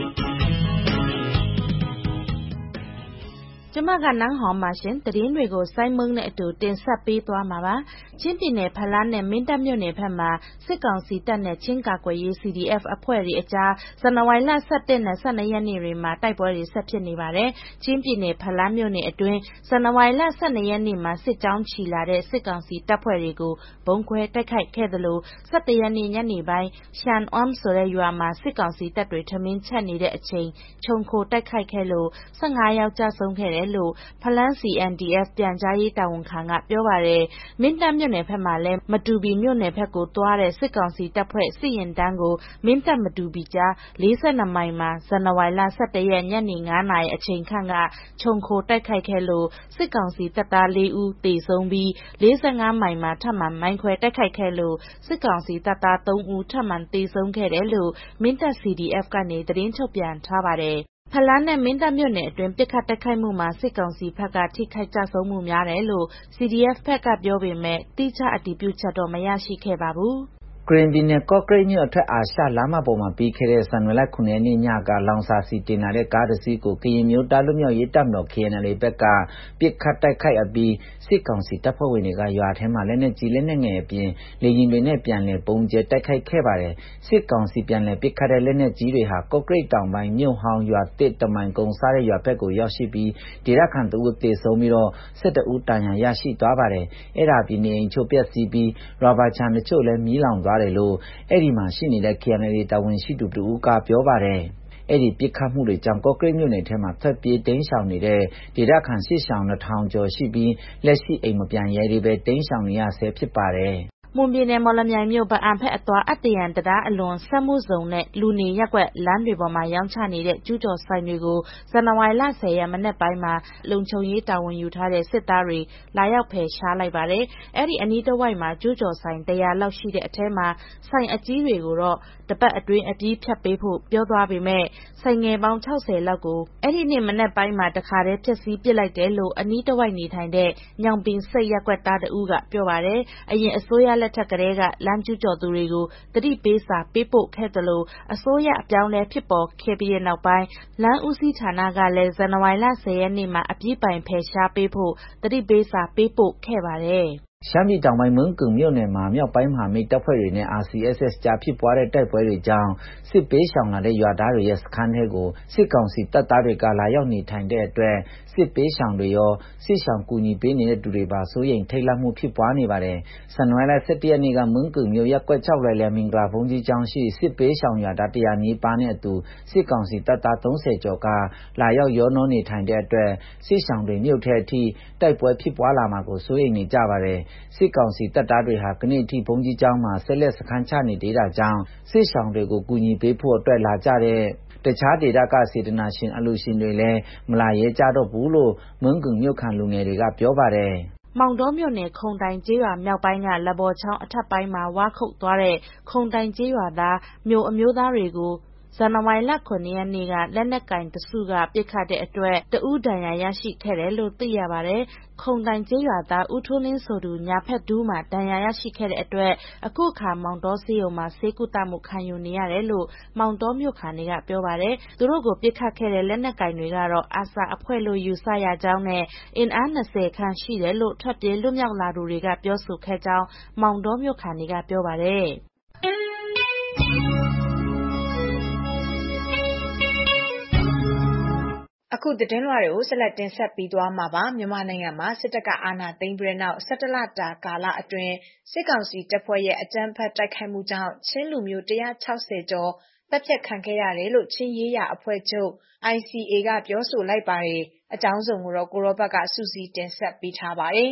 ကျမကနန်းဟောင်ပါရှင်သတင်းတွေကိုစိုင်းမုံနဲ့အတူတင်ဆက်ပေးသွားမှာပါချင်းပြည်နယ်ဖလန်းနဲ့မင်းတပ်မြို့နယ်ဘက်မှာစစ်ကောင်စီတပ်နဲ့ချင်းကာကွယ်ရေး C D F အဖွဲ့တွေအကြားဇန်နဝါရီလone oneနဲ့one twoရက်နေ့တွေမှာတိုက်ပွဲတွေဆက်ဖြစ်နေပါတယ်ချင်းပြည်နယ်ဖလန်းမြို့နယ်အတွင်းဇန်နဝါရီလone twoရက်နေ့မှာစစ်ကြောင်းချီလာတဲ့စစ်ကောင်စီတပ်ဖွဲ့တွေကိုဘုံခွဲတိုက်ခိုက်ခဲ့သလိုone oneရက်နေ့ညနေပိုင်းရှန်အွမ်ဆိုတဲ့ရွာမှာစစ်ကောင်စီတပ်တွေထမင်းချက်နေတဲ့အချိန်ခြုံခိုတိုက်ခိုက်ခဲ့လို့fifteenယောက်ကြာဆုံးခဲ့တယ်လို့ဖလန်း C N D F ပြန်ကြားရေးတာဝန်ခံကပြောပါတယ်မင်းတပ်မြို့နယ်ဘက်မှာလည်းမတူပီမြို့နယ်ဘက်ကိုသွားတဲ့စစ်ကောင်စီတပ်ဖွဲ့စစ်ရင်တန်းကိုမင်းတပ်မတူပီကြားforty-twoမိုင်မှာဇန်နဝါရီလone oneရက်ညနေfiveနာရီအချိန်ခန့်ကခြုံခိုတိုက်ခိုက်ခဲ့လို့စစ်ကောင်စီတပ်သားfourဦးသေဆုံးပြီးforty-fiveမိုင်မှာထပ်မံမိုင်းခွဲတိုက်ခိုက်ခဲ့လို့စစ်ကောင်စီတပ်သားthreeဦးထပ်မံသေဆုံးခဲ့တယ်လို့မင်းတပ် C D F ကနေသတင်းထုတ်ပြန်ထားပါတယ်ဖလန်းနဲ့မင်းတပ်မြို့နယ်အတွင်းပစ်ခတ်တိုက်ခိုက်မှုမှာစစ်ကောင်စီဘက်ကထိခိုက်ကျဆုံးမှုများတယ်လို့ C D F ဘက်ကပြောပေမဲ့တိကျအတည်ပြုချက်တော့မရရှိခဲ့ပါဘူးကရင်ပြည်နယ်ကော့ကရိတ်မြို့အထက်အာရှလမ်းမပေါ်မှာပြီးခဲ့တဲ့ဇန်နဝါရီlastရက်နေ့ညကလောင်စာစီတင်လာတဲ့ကားတစ်စီးကိုကရင်မျိုးသားလူမျိုးရေးတပ်မတော် K N L A ဘက်ကပစ်ခတ်တိုက်ခိုက်အပြီးစစ်ကောင်စီတပ်ဖွဲ့ဝင်တွေကရွာထဲမှာလက်နက်ကြီးလက်နက်ငယ်အပြင်လေရင်တွေနဲ့ပြန်လည်ပုံကျဲတိုက်ခိုက်ခဲ့ပါတယ်စစ်ကောင်စီပြန်လည်ပစ်ခတ်တဲ့လက်နက်ကြီးတွေဟာကော့ကရိတ်တောင်ပိုင်းမြို့ဟောင်းရွာတစ်တမိုင်ကုန်းစားတဲ့ရွာဘက်ကိုရောက်ရှိပြီးဒေသခံတဦးသေဆုံးပြီးတော့twelveဦးဒဏ်ရာရရှိသွားပါတယ်အဲ့ဒါပြီးနေအိမ်ချို့ပျက်စီးပြီးရာဘာခြံတချို့လည်းမီးလောင်သွားတယ်လို့အဲ့ဒီမှာရှိနေတဲ့ K N L A တာဝန်ရှိသူတူကပြောပါတယ်အဲ့ဒီပစ်ခတ်မှုတွေကြောင့်ကော့ကရိတ်မြို့နယ်ထဲမှာထွက်ပြေးတိမ်းရှောင်နေတဲ့ဒေသခံစစ်ရှောင်two thousandကျော်ရှိပြီးလက်ရှိအိမ်မပြန်ရဲသေးပဲတိမ်းရှောင်နေရဆဲဖြစ်ပါတယ်မွန်ပြည်နယ်မော်လမြိုင်မြို့ဗအံဖက်အသွားအတ္တရံတံတားအလွန်စက်မှုဇုံနဲ့လူနေရပ်ကွက်လမ်းတွေပေါ်မှာရောင်းချနေတဲ့ကျူးကျော်ဆိုင်တွေကိုဇန်နဝါရီလtenရက်မနက်ပိုင်းမှာလုံခြုံရေးတာဝန်ယူထားတဲ့စစ်သားတွေလာရောက်ဖယ်ရှားလိုက်ပါတယ်။အဲ့ဒီအနီးတစ်ဝိုက်မှာကျူးကျော်ဆိုင်one hundredလောက်ရှိတဲ့အထဲမှာဆိုင်အကြီးတွေကိုတော့တပတ်အတွင်းအပြီးဖြတ်ပေးဖို့ပြောသွားပေမဲ့ဆိုင်ငယ်ပေါင်းsixtyလောက်ကိုအဲ့ဒီနေ့မနက်ပိုင်းမှာတခါတည်းဖျက်ဆီးပစ်လိုက်တယ်လို့အနီးတစ်ဝိုက်နေထိုင်တဲ့ညောင်ပင်စိတ်ရပ်ကွက်သားတဦးကပြောပါတယ်။အရင်အစိုးရလက်ထက်ကတည်းကလမ်းကျူးကျော်သူတွေကိုသတိပေးစာပေးပို့ခဲ့သလိုအစိုးရအပြောင်းလဲဖြစ်ပေါ်ခဲ့ပြီးတဲ့နောက်ပိုင်းလမ်းဦးစီးဌာနကလည်းဇန်နဝါရီလtenရက်နေ့မှာအပြည့်ပိုင်ဖယ်ရှားပေးဖို့သတိပေးစာပေးပို့ခဲ့ပါတယ်ရှမ်းပြည်တောင်ပိုင်းမင်းကုံမြို့နယ်မှာမြောက်ပိုင်းမဟာမိတ်တပ်ဖွဲ့တွေနဲ့ R C S S ကြားဖြစ်ပွားတဲ့တိုက်ပွဲတွေကြောင့်စစ်ပေးရှောင်လာတဲ့ရွာသားတွေရဲ့စခန်းထဲကိုစစ်ကောင်စီတပ်သားတွေကလာရောက်နေထိုင်တဲ့အတွက်စစ်ပေးရှောင်တွေရောစစ်ရှောင်ကူညီပေးနေတဲ့သူတွေပါစိုးရိမ်ထိတ်လန့်မှုဖြစ်ပွားနေပါတယ်။ဇန်နဝါရီလtwelveရက်နေ့ကမင်းကုံမြို့ရပ်ကွက်sixလွယ်လယ်မင်္ဂလာဘုန်းကြီးကျောင်းရှိစစ်ပေးရှောင်ရွာသားone hundredနီးပါးနဲ့အတူစစ်ကောင်စီတပ်သားthirtyကျော်ကလာရောက်ရောနှောနေထိုင်တဲ့အတွက်စစ်ရှောင်တွေမြို့ထဲအထိတိုက်ပွဲဖြစ်ပွားလာမှာကိုစိုးရိမ်နေကြပါတယ်။စစ်ကောင်စီတပ်သားတွေဟာကနေ့အထိဘုန်းကြီးကျောင်းမှာဆက်လက်စခန်းချနေသေးတာကြောင့်စစ်ရှောင်တွေကိုကူညီပေးဖို့အတွက်လာကြတဲ့တခြားဒေသကစေတနာရှင်အလှူရှင်တွေလည်းမလာရဲကြတော့ဘူးလို့မင်းကုံမြို့ခံလူငယ်တွေကပြောပါတယ်မောင်တောမြို့နယ်ခုံတိုင်ကျေးရွာမြောက်ပိုင်းကလက်ဘော်ချောင်းအထက်ပိုင်းမှာဝါခုတ်သွားတဲ့ခုံတိုင်ကျေးရွာသားမျိုးအမျိုးသားတွေကိုဇန်နဝါရီလnineရက်နေ့ကလက်နက်ကင်တစုကပစ်ခတ်တဲ့အတွက်တဦးဒဏ်ရာရရှိခဲ့တယ်လို့သိရပါတယ်။ခုံတိုင်ကျေးရွာသားဦးထွန်းလင်းဆိုသူညာဖက်ဒူးမှာဒဏ်ရာရရှိခဲ့တဲ့အတွက်အခုအခါမောင်တောဆေးရုံမှာဆေးကုသမှုခံယူနေရတယ်လို့မောင်တောမြို့ခံတွေကပြောပါတယ်။သူတို့ကိုပစ်ခတ်ခဲ့တဲ့လက်နက်ကင်တွေကတော့အာဆာအဖွဲ့လို့ယူဆရကြောင်းနဲ့အင်အားtwentyခန့်ရှိတယ်လို့ထွက်ပြေးလွတ်မြောက်လာသူတွေကပြောဆိုခဲ့ကြောင်းမောင်တောမြို့ခံတွေကပြောပါတယ်။အခုသတင်းလွှာတွေကိုဆက်လက်တင်ဆက်ပေးသွားမှာပါမြန်မာနိုင်ငံမှာစစ်တပ်ကအာဏာသိမ်းပြီးတဲ့နောက်elevenလတာကာလအတွင်းစစ်ကောင်စီတပ်ဖွဲ့ရဲ့အကြမ်းဖက်တိုက်ခိုက်မှုကြောင့်ချင်းလူမျိုးone hundred sixtyကျော်တပ်ဖြတ်ခံခဲ့ရတယ်လို့ချင်းရေးရာအဖွဲ့ချုပ် I C A ကပြောဆိုလိုက်ပါတယ်အကြောင်းစုံကိုတော့ကိုရောဘတ်ကစူးစီးတင်ဆက်ပေးထားပါတယ်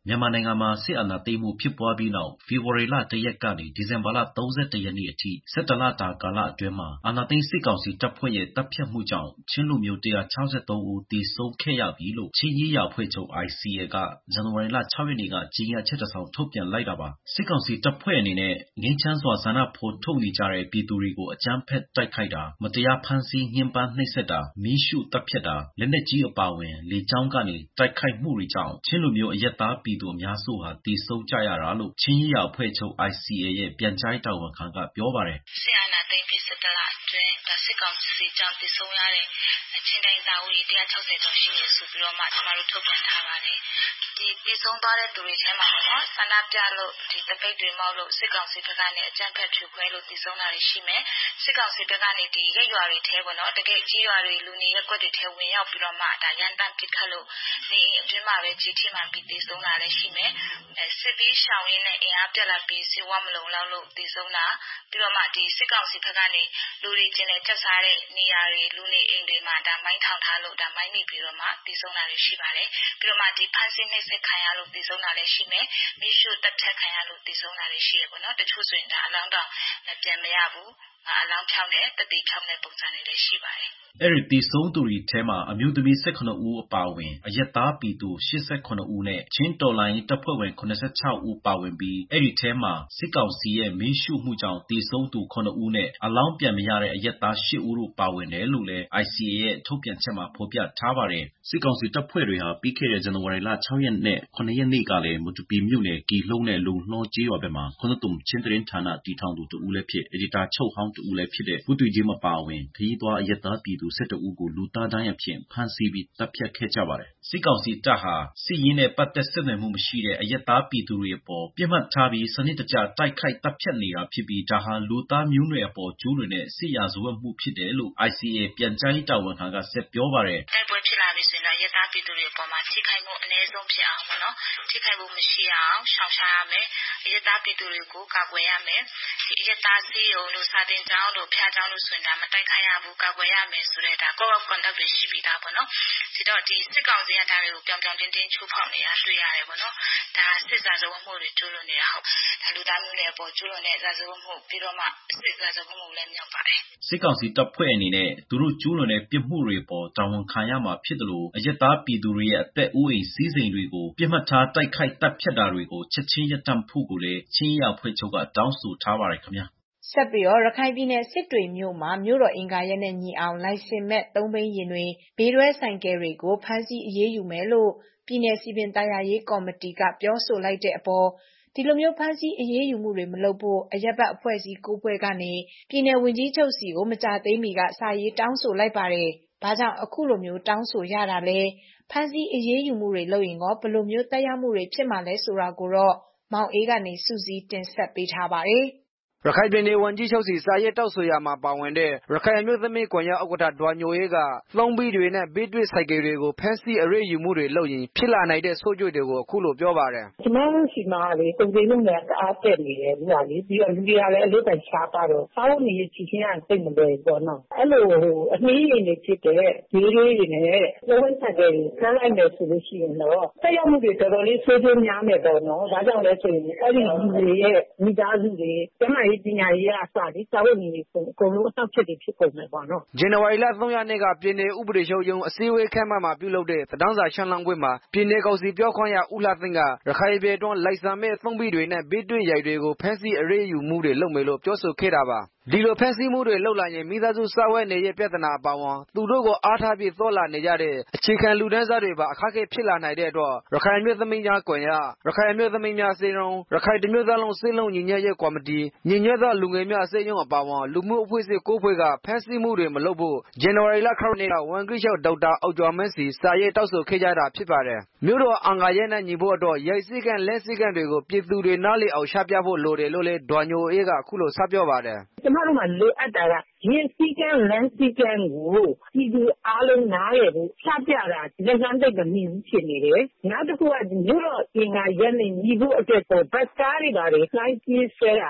မြန်မာနိုင်ငံမှာစစ်အာဏာသိမ်းမှုဖြစ်ပွားပြီးနောက်ဖေဖော်ဝါရီလတရက်ကနေဒီဇင်ဘာလ၃၁ရက်နေ့အထိဆယ်တလတာကာလအတွင်းမှာအာဏာသိမ်းစစ်ကောင်စီတပ်ဖွဲ့ရဲ့တပ်ဖြတ်မှုကြောင့်ချင်းလူမျိုးone hundred sixty-threeဦးသေဆုံးခဲ့ရပြီလို့ချင်းရေးရာအဖွဲ့ချုပ် I C A ကဇန်နဝါရီလ၆ရက်နေ့ကကြေညာချက်တစ်စောင်ထုတ်ပြန်လိုက်တာပါစစ်ကောင်စီတပ်ဖွဲ့အနေနဲ့ငြိမ်းချမ်းစွာဆန္ဒဖော်ထုတ်နေကြတဲ့ပြည်သူတွေကိုအကြမ်းဖက်တိုက်ခိုက်တာမတရားဖမ်းဆီးညှဉ်းပန်းနှိပ်စက်တာမီးရှို့တပ်ဖြတ်တာလက်နက်ကြီးအပါအဝင်လေကြောင်းကနေတိုက်ခိုက်မှုတွေကြောင့်ချင်းလူမျိုးအရပ်သားပြည်သူအများစုဟာတည်ဆုံကြရတာလို့ချင်းရေးရာအဖွဲ့ချုပ် I C A ရဲ့ပြန်ကြားရေးတာဝန်ခံကပြောပါတယ်စစ်အာဏာသိမ်းပြီးစစ်တလအတွင်းစစ်ကောင်စီကြောင့်တည်ဆုံရတဲ့ချင်းတိုင်းသားဦးone hundred sixtyကျော်ရှိနေဆိုပြီးတော့မှကျွန်တော်တို့ထုတ်ပြန်ထားပါတယ်ဒီတည်ဆုံသွားတဲ့သူတွေထဲမှာပေါ့နော်ဆန္ဒပြလို့ဒီတပိတ်တွေမောက်လို့စစ်ကောင်စီဘက်ကနေအကြမ်းဖက်ဖြိုခွဲလို့တည်ဆုံတာတွေရှိမယ်စစ်ကောင်စီဘက်ကနေဒီရက်ရွာတွေထဲပေါ့နော်တကယ်ကြီးရွာတွေလူနေရက်ကွက်တွေထဲဝင်ရောက်ပြီးတော့မှဒါရန်တမ်းပစ်ခတ်လို့နေအတွင်းမှာပဲကြီးထိမှန်ပြီးတည်ဆုံတာလည်းရှိမယ်စစ်ပြီးရှောင်းရင်းနဲ့အင်အားပြက်လာပြီးစေဝမလုံလောက်လို့တည်ဆုံတာပြီးတော့မှဒီစစ်ကောင်စီဘက်ကနေလူတွေကျင်တဲ့ချက်စားတဲ့နေရာတွေလူနေအိမ်တွေမှာဒါမိုင်းထောင်ထားလို့ဒါမိုင်းမိပြီးတော့မှတည်ဆုံတာလည်းရှိပါတယ်ပြီးတော့မှဒီဖမ်းဆီးနှိပ်စက်ခံရလို့တည်ဆုံတာလည်းရှိမယ်မိရှုတပ်ဖြတ်ခံရလို့တည်ဆုံတာလည်းရှိရပေါ့နော်တချို့ဆိုရင်ဒါအလောင်းတော့ပြန်မရဘူးအလောင်းဖြောင်းနဲ့တတိဖြောင်းတဲ့ပုံစံတွေလည်းရှိပါတယ်အဲ့ဒီတည်ဆုံသူတွေထဲမှာအမျိုးသမီးone hundred eighteenဦးအပါအဝင်အရက်သားပြည်သူeighty-eightဦးနဲ့ချင်းတော်လိုင်းတပ်ဖွဲ့ဝင်seventy-sixဦးပါဝင်ပြီးအဲ့ဒီထဲမှာစစ်ကောင်စီရဲ့မင်းရှုမှုကြောင့်တည်ဆုံသူsevenဦးနဲ့အလောင်းပြန်မရတဲ့အရက်သားeightဦးတို့ပါဝင်တယ်လို့လည်း I C A ရဲ့ထုတ်ပြန်ချက်မှာဖော်ပြထားပါတယ်စစ်ကောင်စီတပ်ဖွဲ့တွေဟာပြီးခဲ့တဲ့ဇန်နဝါရီလsixရက်နဲ့sevenရက်နေ့ကလည်းမတူပီမြို့နယ်ကီလုံးနဲ့လုံနှောကျေးရွာဘက်မှာခွန်းတုံချင်းသတင်းဌာနတည်ထောင်သူတဦးလည်းဖြစ်အဒီတာချုပ်ဟောင်းတဦးလည်းဖြစ်တဲ့ဘူးတူကြီးမပါဝင်ခရီးသွားအရက်သားပြည်သူelevenဦးကိုလူသားတိုင်းအဖြစ်ဖမ်းဆီးပြီးတပ်ဖြတ်ခဲ့ကြပါတယ်စစ်ကောင်စီတပ်ဟာစစ်ရေးနဲ့ပတ်သက်ဆက်နွယ်မှုမရှိတဲ့အရက်သားပြည်သူတွေအပေါ်ပြစ်မှတ်ထားပြီးစနစ်တကျတိုက်ခိုက်တပ်ဖြတ်နေတာဖြစ်ပြီးဒါဟာလူသားမျိုးနွယ်အပေါ်ကျူးလွန်တဲ့စစ်ရာဇဝတ်မှုဖြစ်တယ်လို့ I C A ပြန်ကြားရေးတာဝန်ခံကဆက်ပြောပါတယ်တိုက်ပွဲဖြစ်လာပြီဆိုရင်ရက်သားပြည်သူတွေအပေါ်မှာထိခိုက်မှုအနည်းဆုံးဖြစ်အောင်ပေါ့နော်ထိခိုက်မှုမရှိအောင်ရှောင်ရှားရမယ်ရက်သားပြည်သူတွေကိုကာကွယ်ရမယ်ဒီရက်သားစီးရုံလို့စာတင်ကြောင်းလို့ဖျားကြောင်းလို့ဆိုရင်ဒါမတိုက်ခိုက်ရဘူးကာကွယ်ရမယ်ဆိုတဲ့ဒါ code of conduct တွေရှိပြီးသားပေါ့နော်ဒီတော့ဒီစစ်ကောင်စီကဒါတွေကိုပြောင်ပြောင်တင်းတင်းချိုးဖောက်နေတာတွေ့ရတယ်ပေါ့နော်ဒါစစ်စာဇဝတ်မှုတွေကျူးလွန်နေတာဟုတ်ဒါလူသားမျိုးတွေအပေါ်ကျူးလွန်တဲ့စာဇဝတ်မှုပြီးတော့မှစစ်စာဇဝတ်မှုလည်းမြောက်ပါတယ်စစ်ကောင်စီတပ်ဖွဲ့အနေနဲ့သူတို့ကျူးလွန်တဲ့ပြစ်မှုတွေပေါ်တာဝန်ခံရမှာဖြစ်တယ်လို့အရက်သားပြည်သူတွေရဲ့အသက်အိုးအိမ်စီးစိမ်တွေကိုပြစ်မှတ်ထားတိုက်ခိုက်တပ်ဖြတ်တာတွေကိုချက်ချင်းရပ်တန့်ဖို့ကိုလည်းချင်းရဖွဲ့ချုပ်ကတောင်းဆိုထားပါတယ်ခင်ဗျာဆက်ပြီးတော့ရခိုင်ပြည်နယ်စစ်တွေမြို့မှာမြို့တော်အင်္ဂါရက်နဲ့ညီအောင်လိုင်စင်မဲ့သုံးဘိန်းရင်တွေဘေးတွဲဆိုင်ကယ်တွေကိုဖမ်းဆီးအရေးယူမယ်လို့ပြည်နယ်စီပင်သာယာရေးကော်မတီကပြောဆိုလိုက်တဲ့အပေါ်ဒီလိုမျိုးဖမ်းဆီးအရေးယူမှုတွေမလုပ်ဖို့အရက်ဘတ်အဖွဲ့အစည်း၉ဖွဲ့ကနေပြည်နယ်ဝန်ကြီးချုပ်စီကိုမကြသေးမီကစာရေးတောင်းဆိုလိုက်ပါတယ်။ဘာကြောင့်အခုလိုမျိုးတောင်းဆိုရတာလဲဖမ်းဆီးအရေးယူမှုတွေလုပ်ရင်ရောဘယ်လိုမျိုးတက်ရောက်မှုတွေဖြစ်မှာလဲဆိုတာကိုတော့မောင်အေးကနေစူးစီးတင်ဆက်ပေးထားပါတယ်။ရခိုင်ပြည်နယ်ဝန်ကြီးချုပ်စီစာရေးတောက်ဆိုရမှာပါဝင်တဲ့ရခိုင်အမျိုးသမီးကွန်ရက်ဥက္ကဋ္ဌဒေါ်ညိုအေးကသုံးဘီတွေနဲ့ဘေးတွေ့ဆိုင်ကယ်တွေကိုဖမ်းဆီးအရေးယူမှုတွေလုပ်ရင်ဖြစ်လာနိုင်တဲ့ဆိုးကျိုးတွေကိုအခုလိုပြောပါတယ်။ကျွန်တော်တို့စီမှာလေပုံစံလုံးနဲ့အားတက်နေတယ်ဒီကလေပြီးတော့လူတွေကလည်းအလုပ်တိုင်ရှားပါတော့စားလို့နေချီချင်းကစိတ်မလွယ်ပေါ့နော်။အဲ့လိုအနည်းရည်နေဖြစ်တဲ့ဒီလေးတွေနဲ့သုံးဆိုင်ကယ်တွေဖမ်းလိုက်မယ်ဆိုလို့ရှိရင်တော့တက်ရောက်မှုတွေတော်တော်လေးဆိုးကျိုးများမယ်ပေါ့နော်။ဒါကြောင့်လဲဆိုရင်အဲ့ဒီလူတွေရဲ့မိသားစုတွေကျမပညာရေးအစဒီစာဝတ်နေပုံအကုန်လုံးအဆောက်ဖြစ်ပြီးဖြစ်ကုန်မယ်ပေါ့နော်ဇန်နဝါရီလthreeရက်နေ့ကပြည်နယ်ဥပဒေချုပ်ရုံးအစည်းအဝေးခန်းမမှာပြုလုပ်တဲ့သတင်းစာရှင်းလင်းပွဲမှာပြည်နယ်ကောင်စီပြောခွင့်ရဦးလှသိန်းကရခိုင်ပြည်တွင်းလိုက်စံမဲ့သုံးဘီတွေနဲ့ဘေးတွင်းရိုက်တွေကိုဖမ်းဆီးအရေးယူမှုတွေလုပ်မယ်လို့ပြောဆိုခဲ့တာပါဒီလိုဖမ်းဆီးမှုတွေလုပ်လာရင်မိသားစုစားဝတ်နေရေးပြဿနာအပါအဝင်သူတို့ကိုအားထားပြီးသွားလာနေကြတဲ့အခြေခံလူတန်းစားတွေပါအခက်အခဲဖြစ်လာနိုင်တဲ့အတွက်ရခိုင်မျိုးသမီးများကွန်ရက်ရခိုင်မျိုးသမီးများစေရုံရခိုင်တမျိုးသားလုံးစေလုံးညီညွတ်ရေးကော်မတီညီညွတ်သောလူငယ်များစေယုံအပါအဝင်လူမှုအဖွဲ့အစည်း၉ဖွဲ့ကဖမ်းဆီးမှုတွေမလုပ်ဖို့ဇန်နဝါရီလခုနှစ်ကဝန်ကြီးချုပ်ဒေါက်တာအောက်ကျော်မင်းစီစာရေးတောက်ဆိုခဲ့ကြတာဖြစ်ပါတယ်မြို့တော်အင်္ဂါရဲနဲ့ညီဖို့အတွက်ရိုက်စည်းကလက်စည်းကတွေကိုပြည်သူတွေနားလည်အောင်ချပြဖို့လိုတယ်လို့လည်းဒေါ်ညိုအေးကအခုလိုဆက်ပြောပါတယ်ကျမတို့ကလိုအပ်တာကရင်းစည်းကမ်းလမ်းစည်းကမ်းကိုပြည်သူအားလုံးနားရဖို့ချပြတာလက်ခံတဲ့ကမြင်ဖြစ်နေတယ်နောက်တစ်ခုကမြို့တော်အင်္ဂါရဲနဲ့ညီဖို့အတွက်ဘတ်ကားတွေပါလေ flight ပြေးဆွဲတာစ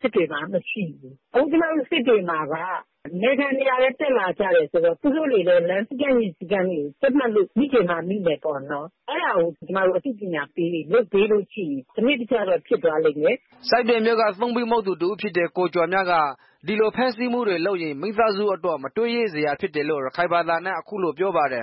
စစ်တွေမှာမရှိဘူးအခုကျွန်တော်တို့စစ်တွေမှာကနေခံနေရတဲ့တက်လာကြတယ်ဆိုတော့သူတို့တွေလည်းလမ်းစကန်ကြီးစကန်ကြီးတက်မှတ်လို့မိခင်မှာမိတယ်ပေါ့နော်အဲ့ဒါကိုကျွန်တော်တို့အသိပညာပေးပြီးလုပ်ပေးလို့ရှိရင်ဒီနေ့တခြားတော့ဖြစ်သွားလိမ့်မယ်စိုက်တယ်မြို့ကသုံးပြီးမဟုတ်သူတူဖြစ်တဲ့ကိုကျော်မြတ်ကဒီလိုဖန်ဆီးမှုတွေလုပ်ရင်မိသားစုအတွက်မတွေးရစရာဖြစ်တယ်လို့ရခိုင်ဘာသာနဲ့အခုလိုပြောပါတယ်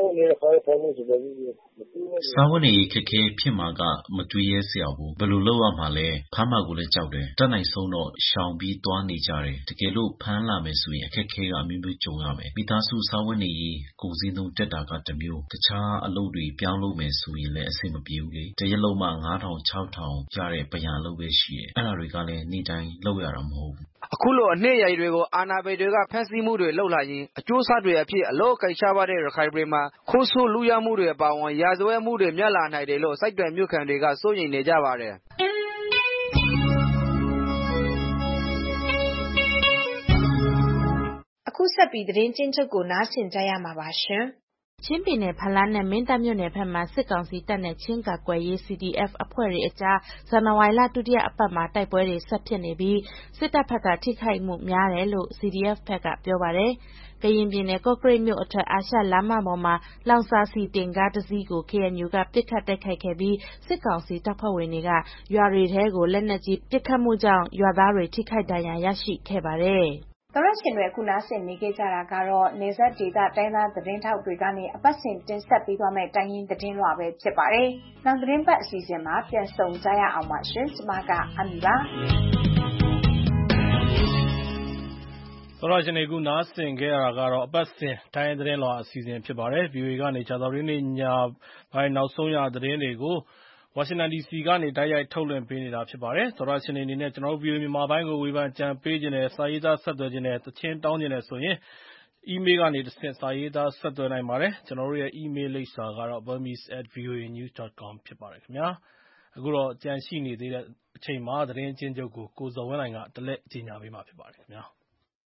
စားဝတ်နေရေးခက်ခဲဖြစ်မှာကမတွေးရဲစရာဘူးဘယ်လိုလုပ်ရမှာလဲဖမ်းမှာကိုလည်းကြောက်တယ်တက်နိုင်ဆုံးတော့ရှောင်ပြီးသွားနေကြတယ်တကယ်လို့ဖမ်းလာမယ်ဆိုရင်အခက်ခဲကအမျိုးမျိုးကြုံရမယ်မိသားစုစားဝတ်နေရေးကုန်စည်နှုန်းတက်တာကတစ်မျိုးတခြားအလုပ်တွေပြောင်းလို့မယ်ဆိုရင်လည်းအဆင်မပြေဘူးလေတရက်လုံးမှငါးထောင်ခြောက်ထောင်ရတဲ့ပယံအလုပ်ပဲရှိတယ်အဲ့ဒါတွေကလည်းနေ့တိုင်းလုပ်ရတာမဟုတ်ဘူးအခုလိုအနှစ်ရိုက်တွေကိုအာဏာပိုင်တွေကဖမ်းဆီးမှုတွေလုပ်လာရင်အကျိုးဆက်တွေအဖြစ်အလို့ကိစ္စပါတဲ့ရခိုင်ပြည်မှာခိုးဆိုးလူရမှုတွေအပါအဝင်ရာဇဝတ်မှုတွေမြလာနိုင်တယ်လို့စိုက်တွယ်မြို့ခံတွေကစိုးရိမ်နေကြပါတယ်အခုဆက်ပြီးသတင်းချင်းချုပ်ကိုနားဆင်ကြရမှာပါရှင်ချင်းပြည်နယ်ဖလန်းနဲ့မင်းတပ်မြို့နယ်ဘက်မှာစစ်ကောင်စီတပ်နဲ့ချင်းကာကွယ်ရေး စီ ဒီ အက်ဖ် အဖွဲ့တွေအကြားဇန်နဝါရီလဒုတိယအပတ်မှာတိုက်ပွဲတွေဆက်ဖြစ်နေပြီးစစ်တပ်ဘက်ကထိခိုက်မှုများတယ်လို့ စီ ဒီ အက်ဖ် ဘက်ကပြောပါတယ်။ကရင်ပြည်နယ်ကော့ကရိတ်မြို့အထက်အာရှလမ်းမပေါ်မှာလောင်စာဆီတင်ကားတစ်စီးကို ကေအန်ယူ ကပစ်ခတ်တိုက်ခိုက်ခဲ့ပြီးစစ်ကောင်စီတပ်ဖွဲ့ဝင်တွေကရွာတွေထဲကိုလက်နက်ကြီးပစ်ခတ်မှုကြောင့်ရွာသားတွေထိခိုက်ဒဏ်ရာရရှိခဲ့ပါတယ်။သောရရှင်တွေအခုနားဆင်နေကြတာကတော့နေဆက်ဒေတာတိုင်းသားသတင်းထောက်တွေကနေအပတ်စဉ်တင်ဆက်ပေးသွားမယ့်တိုင်းရင်းသတင်းလွှာပဲဖြစ်ပါတယ်။နောက်သတင်းပတ်အစီအစဉ်မှာပြန်ဆောင်ကြရအောင်ပါရှင်။ကျွန်မကအမီပါ။သောရရှင်တွေအခုနားဆင်ခဲ့ရတာကတော့အပတ်စဉ်တိုင်းရင်းသတင်းလွှာအစီအစဉ်ဖြစ်ပါတယ်။ ဗီအိုအေကနေကြာသပတေးနေ့ညပိုင်းနောက်ဆုံးရသတင်းတွေကိုဝါရှင်တန်ဒီစီကနေတိုက်ရိုက်ထုတ်လွှင့်ပေးနေတာဖြစ်ပါတယ်။သောရရှင်တွေအနေနဲ့ကျွန်တော်တို့ဗီအိုအေမြန်မာပိုင်းကိုဝေဖန်ကြံပေးခြင်းနဲ့စာရေးသားဆက်သွယ်ခြင်းနဲ့သချင်းတောင်းခြင်းနဲ့ဆိုရင်အီးမေးလ်ကနေတစ်ဆင့်စာရေးသားဆက်သွယ်နိုင်ပါတယ်။ကျွန်တော်တို့ရဲ့အီးမေးလ်လိပ်စာကတော့ burmese at v o a news dot com ဖြစ်ပါတယ်ခင်ဗျာ။အခုတော့ကြံရှိနေသေးတဲ့အချိန်မှာသတင်းအချင်းချုပ်ကိုကိုဇော်ဝင်းလှိုင်ကတလက်ကြီးညာပေးမှာဖြစ်ပါတယ်ခင်ဗျာ။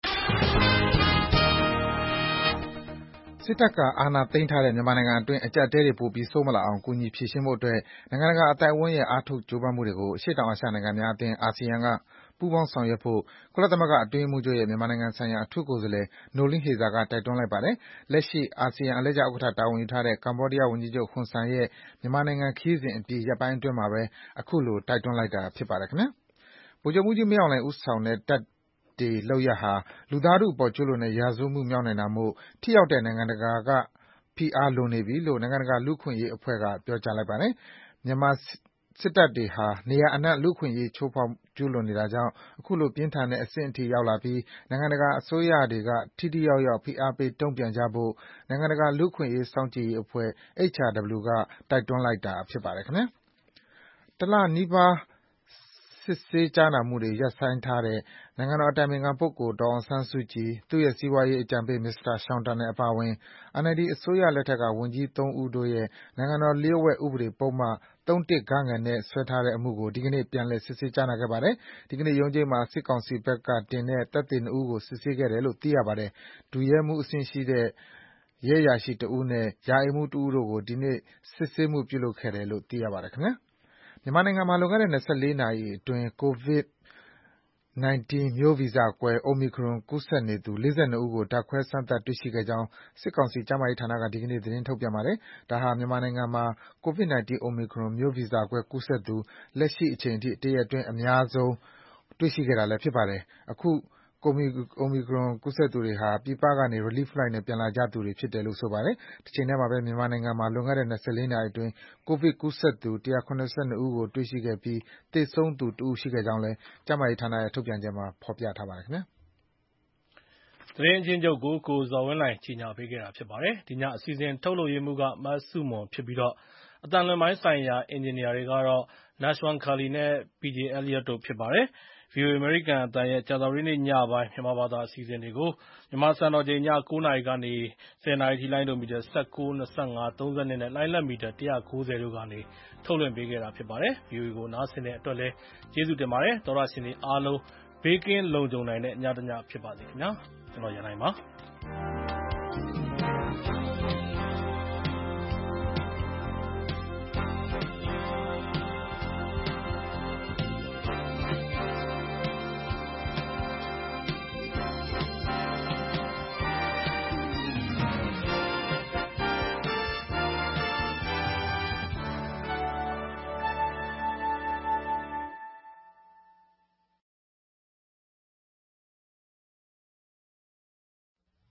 စစ်တပ်ကအာဏာသိမ်းထားတဲ့မြန်မာနိုင်ငံအတွင်းအကျပ်အတည်းတွေပိုပြီးဆိုးမလာအောင်ကူညီဖြေရှင်းဖို့အတွက်နိုင်ငံတကာအသိုက်အဝန်းရဲ့အားထုတ်ကြိုးပမ်းမှုတွေကိုအရှေ့တောင်အာရှနိုင်ငံများအသင်း အာဆီယံကပူးပေါင်းဆောင်ရွက်ဖို့ကုလသမဂ္ဂအတွင်းရေးမှူးချုပ်ရဲ့မြန်မာနိုင်ငံဆိုင်ရာအထူးကိုယ်စားလှယ် Noeleen Heyzer ကတိုက်တွန်းလိုက်ပါတယ်။လက်ရှိအာဆီယံအလှည့်ကျဥက္ကဋ္ဌတာဝန်ယူထားတဲ့ကမ္ဘောဒီးယားဝန်ကြီးချုပ်ဟွန်ဆန်ရဲ့မြန်မာနိုင်ငံခရီးစဉ်အပြီးရက်ပိုင်းအတွင်းမှာပဲအခုလိုတိုက်တွန်းလိုက်တာဖြစ်ပါတယ်ခင်ဗျာ။ဗိုလ်ချုပ်မှူးကြီးမင်းအောင်လှိုင်ဦးဆောင်တဲ့တပ်တွေလုပ်ရပ်ဟာလူသားထုအပေါ်ကျူးလွန်တဲ့ရာဇဝတ်မှုမြောက်နိုင်တာမို့ထိရောက်တဲ့နိုင်ငံတကာကဖိအားလိုနေပြီလို့နိုင်ငံတကာလူ့အခွင့်အရေးအဖွဲ့ကပြောကြားလိုက်ပါတယ်။မြန်မာစစ်တပ်တွေဟာနေရာအနှံ့လူ့အခွင့်အရေးချိုးဖောက်ကျူးလွန်နေတာကြောင့်အခုလိုပြင်းထန်တဲ့အဆင့်အထိရောက်လာပြီးနိုင်ငံတကာအစိုးရတွေကထိထိရောက်ရောက်ဖိအားပေးတုံ့ပြန်ကြဖို့နိုင်ငံတကာလူ့အခွင့်အရေးစောင့်ကြည့်ရေးအဖွဲ့ H R W ကတိုက်တွန်းလိုက်တာဖြစ်ပါတယ်ခင်ဗျာ။တလနီးပါးစစ်ဆေးကြားနာမှုတွေရပ်ဆိုင်းထားတဲ့နိုင်ငံတော်အတိုင်ပင်ခံပုဂ္ဂိုလ်ဒေါ်အောင်ဆန်းစုကြည်၊သူ့ရဲ့စီးပွားရေးအကြံပေးမစ္စတာရှောင်တန်နယ်အပါအဝင် အန်အယ်လ်ဒီအစိုးရလက်ထက်ကဝန်ကြီးသုံးဦးတို့ရဲ့နိုင်ငံတော်လျှို့ဝှက်ဥပဒေပုဒ်မ ၃ ဂ နဲ့စွဲထားတဲ့အမှုကိုဒီကနေ့ပြန်လည်စစ်ဆေးကြားနာခဲ့ပါတယ်။ဒီကနေ့ရုံးချိန်းမှာစစ်ကောင်စီဘက်ကတင်တဲ့သက်သေနှစ်ဦးကိုစစ်ဆေးခဲ့တယ်လို့သိရပါတယ်။ဒုရဲမှူးအဆင့်ရှိတဲ့ရဲအရာရှိတဦးနဲ့ရာအိမ်မှူးတဦးတို့ကိုဒီနေ့စစ်ဆေးမှုပြုလုပ်ခဲ့တယ်လို့သိရပါတယ်ခင်ဗျာ။မြန်မာနိုင်ငံမှာလွန်ခဲ့တဲ့၂၄နာရီအတွင်းကိုဗစ် ၁၉ မျိုးဗီဇကွဲ Omicron ကူးစက်နေသူ၄၂ဦးကိုဓါတ်ခွဲစမ်းသပ်တွေ့ရှိခဲ့ကြောင်းစစ်ကောင်စီကျန်းမာရေးဌာနကဒီကနေ့သတင်းထုတ်ပြန်ပါတယ်။ဒါဟာမြန်မာနိုင်ငံမှာကိုဗစ် ၁၉ Omicron မျိုးဗီဇကွဲကူးစက်သူလက်ရှိအချိန်ထိတရက်အတွင်းအများဆုံးတွေ့ရှိခဲ့တာလည်းဖြစ်ပါတယ်။အခု Omicron ကူးစက်သူတွေဟာပြည်ပကနေ Relief Flight နဲ့ပြန်လာကြသူတွေဖြစ်တယ်လို့ဆိုပါတယ်။တချိန်တည်းမှာပဲမြန်မာနိုင်ငံမှာလွန်ခဲ့တဲ့၂၄နာရီအတွင်းကိုဗစ်ကူးစက်သူ၁၇၂ဦးကိုတွေ့ရှိခဲ့ပြီးသေဆုံးသူတဦးရှိခဲ့ကြောင်းလည်းကျန်းမာရေးဌာနရဲ့ထုတ်ပြန်ချက်မှာဖော်ပြထားပါတယ်ခင်ဗျာ။သတင်းအချင်းချုပ်ကိုကိုဇော်ဝင်းလှိုင်ကြီးညာပေးခဲ့တာဖြစ်ပါတယ်။ဒီညအစီအစဉ်ထုတ်လုပ်ရေးမှူးကမတ်စုမွန်ဖြစ်ပြီးတော့အတန်လွန်ပိုင်းဆိုင်ရာအင်ဂျင်နီယာတွေကတော့ Nashwan Kali နဲ့ ပီဂျေ Elliot တို့ဖြစ်ပါတယ်။ ဗီအိုအေအမေရိကန်အသံရဲ့ကြာသပတေးနေ့ညပိုင်းမြန်မာဘာသာအစီအစဉ်တွေကိုမြန်မာစံတော်ချိန်ည၉နာရီကနေ၁၀နာရီထိလိုင်းဒိုမီတာ၁၉၊၂၅၊၃၂နဲ့လိုင်းလက်မီတာ၁၉၀တို့ကနေထုတ်လွှင့်ပေးခဲ့တာဖြစ်ပါတယ်။ ဗီအိုအေကိုနားဆင်တဲ့အတွက်လည်းကျေးဇူးတင်ပါတယ်။သောရရှင်တွေအားလုံးဘေးကင်းလုံခြုံနိုင်တဲ့ညတညဖြစ်ပါစေခင်ဗျာ။ကျွန်တော်ရန်နိုင်ပါ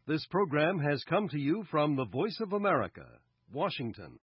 This program has come to you from the Voice of America, Washington.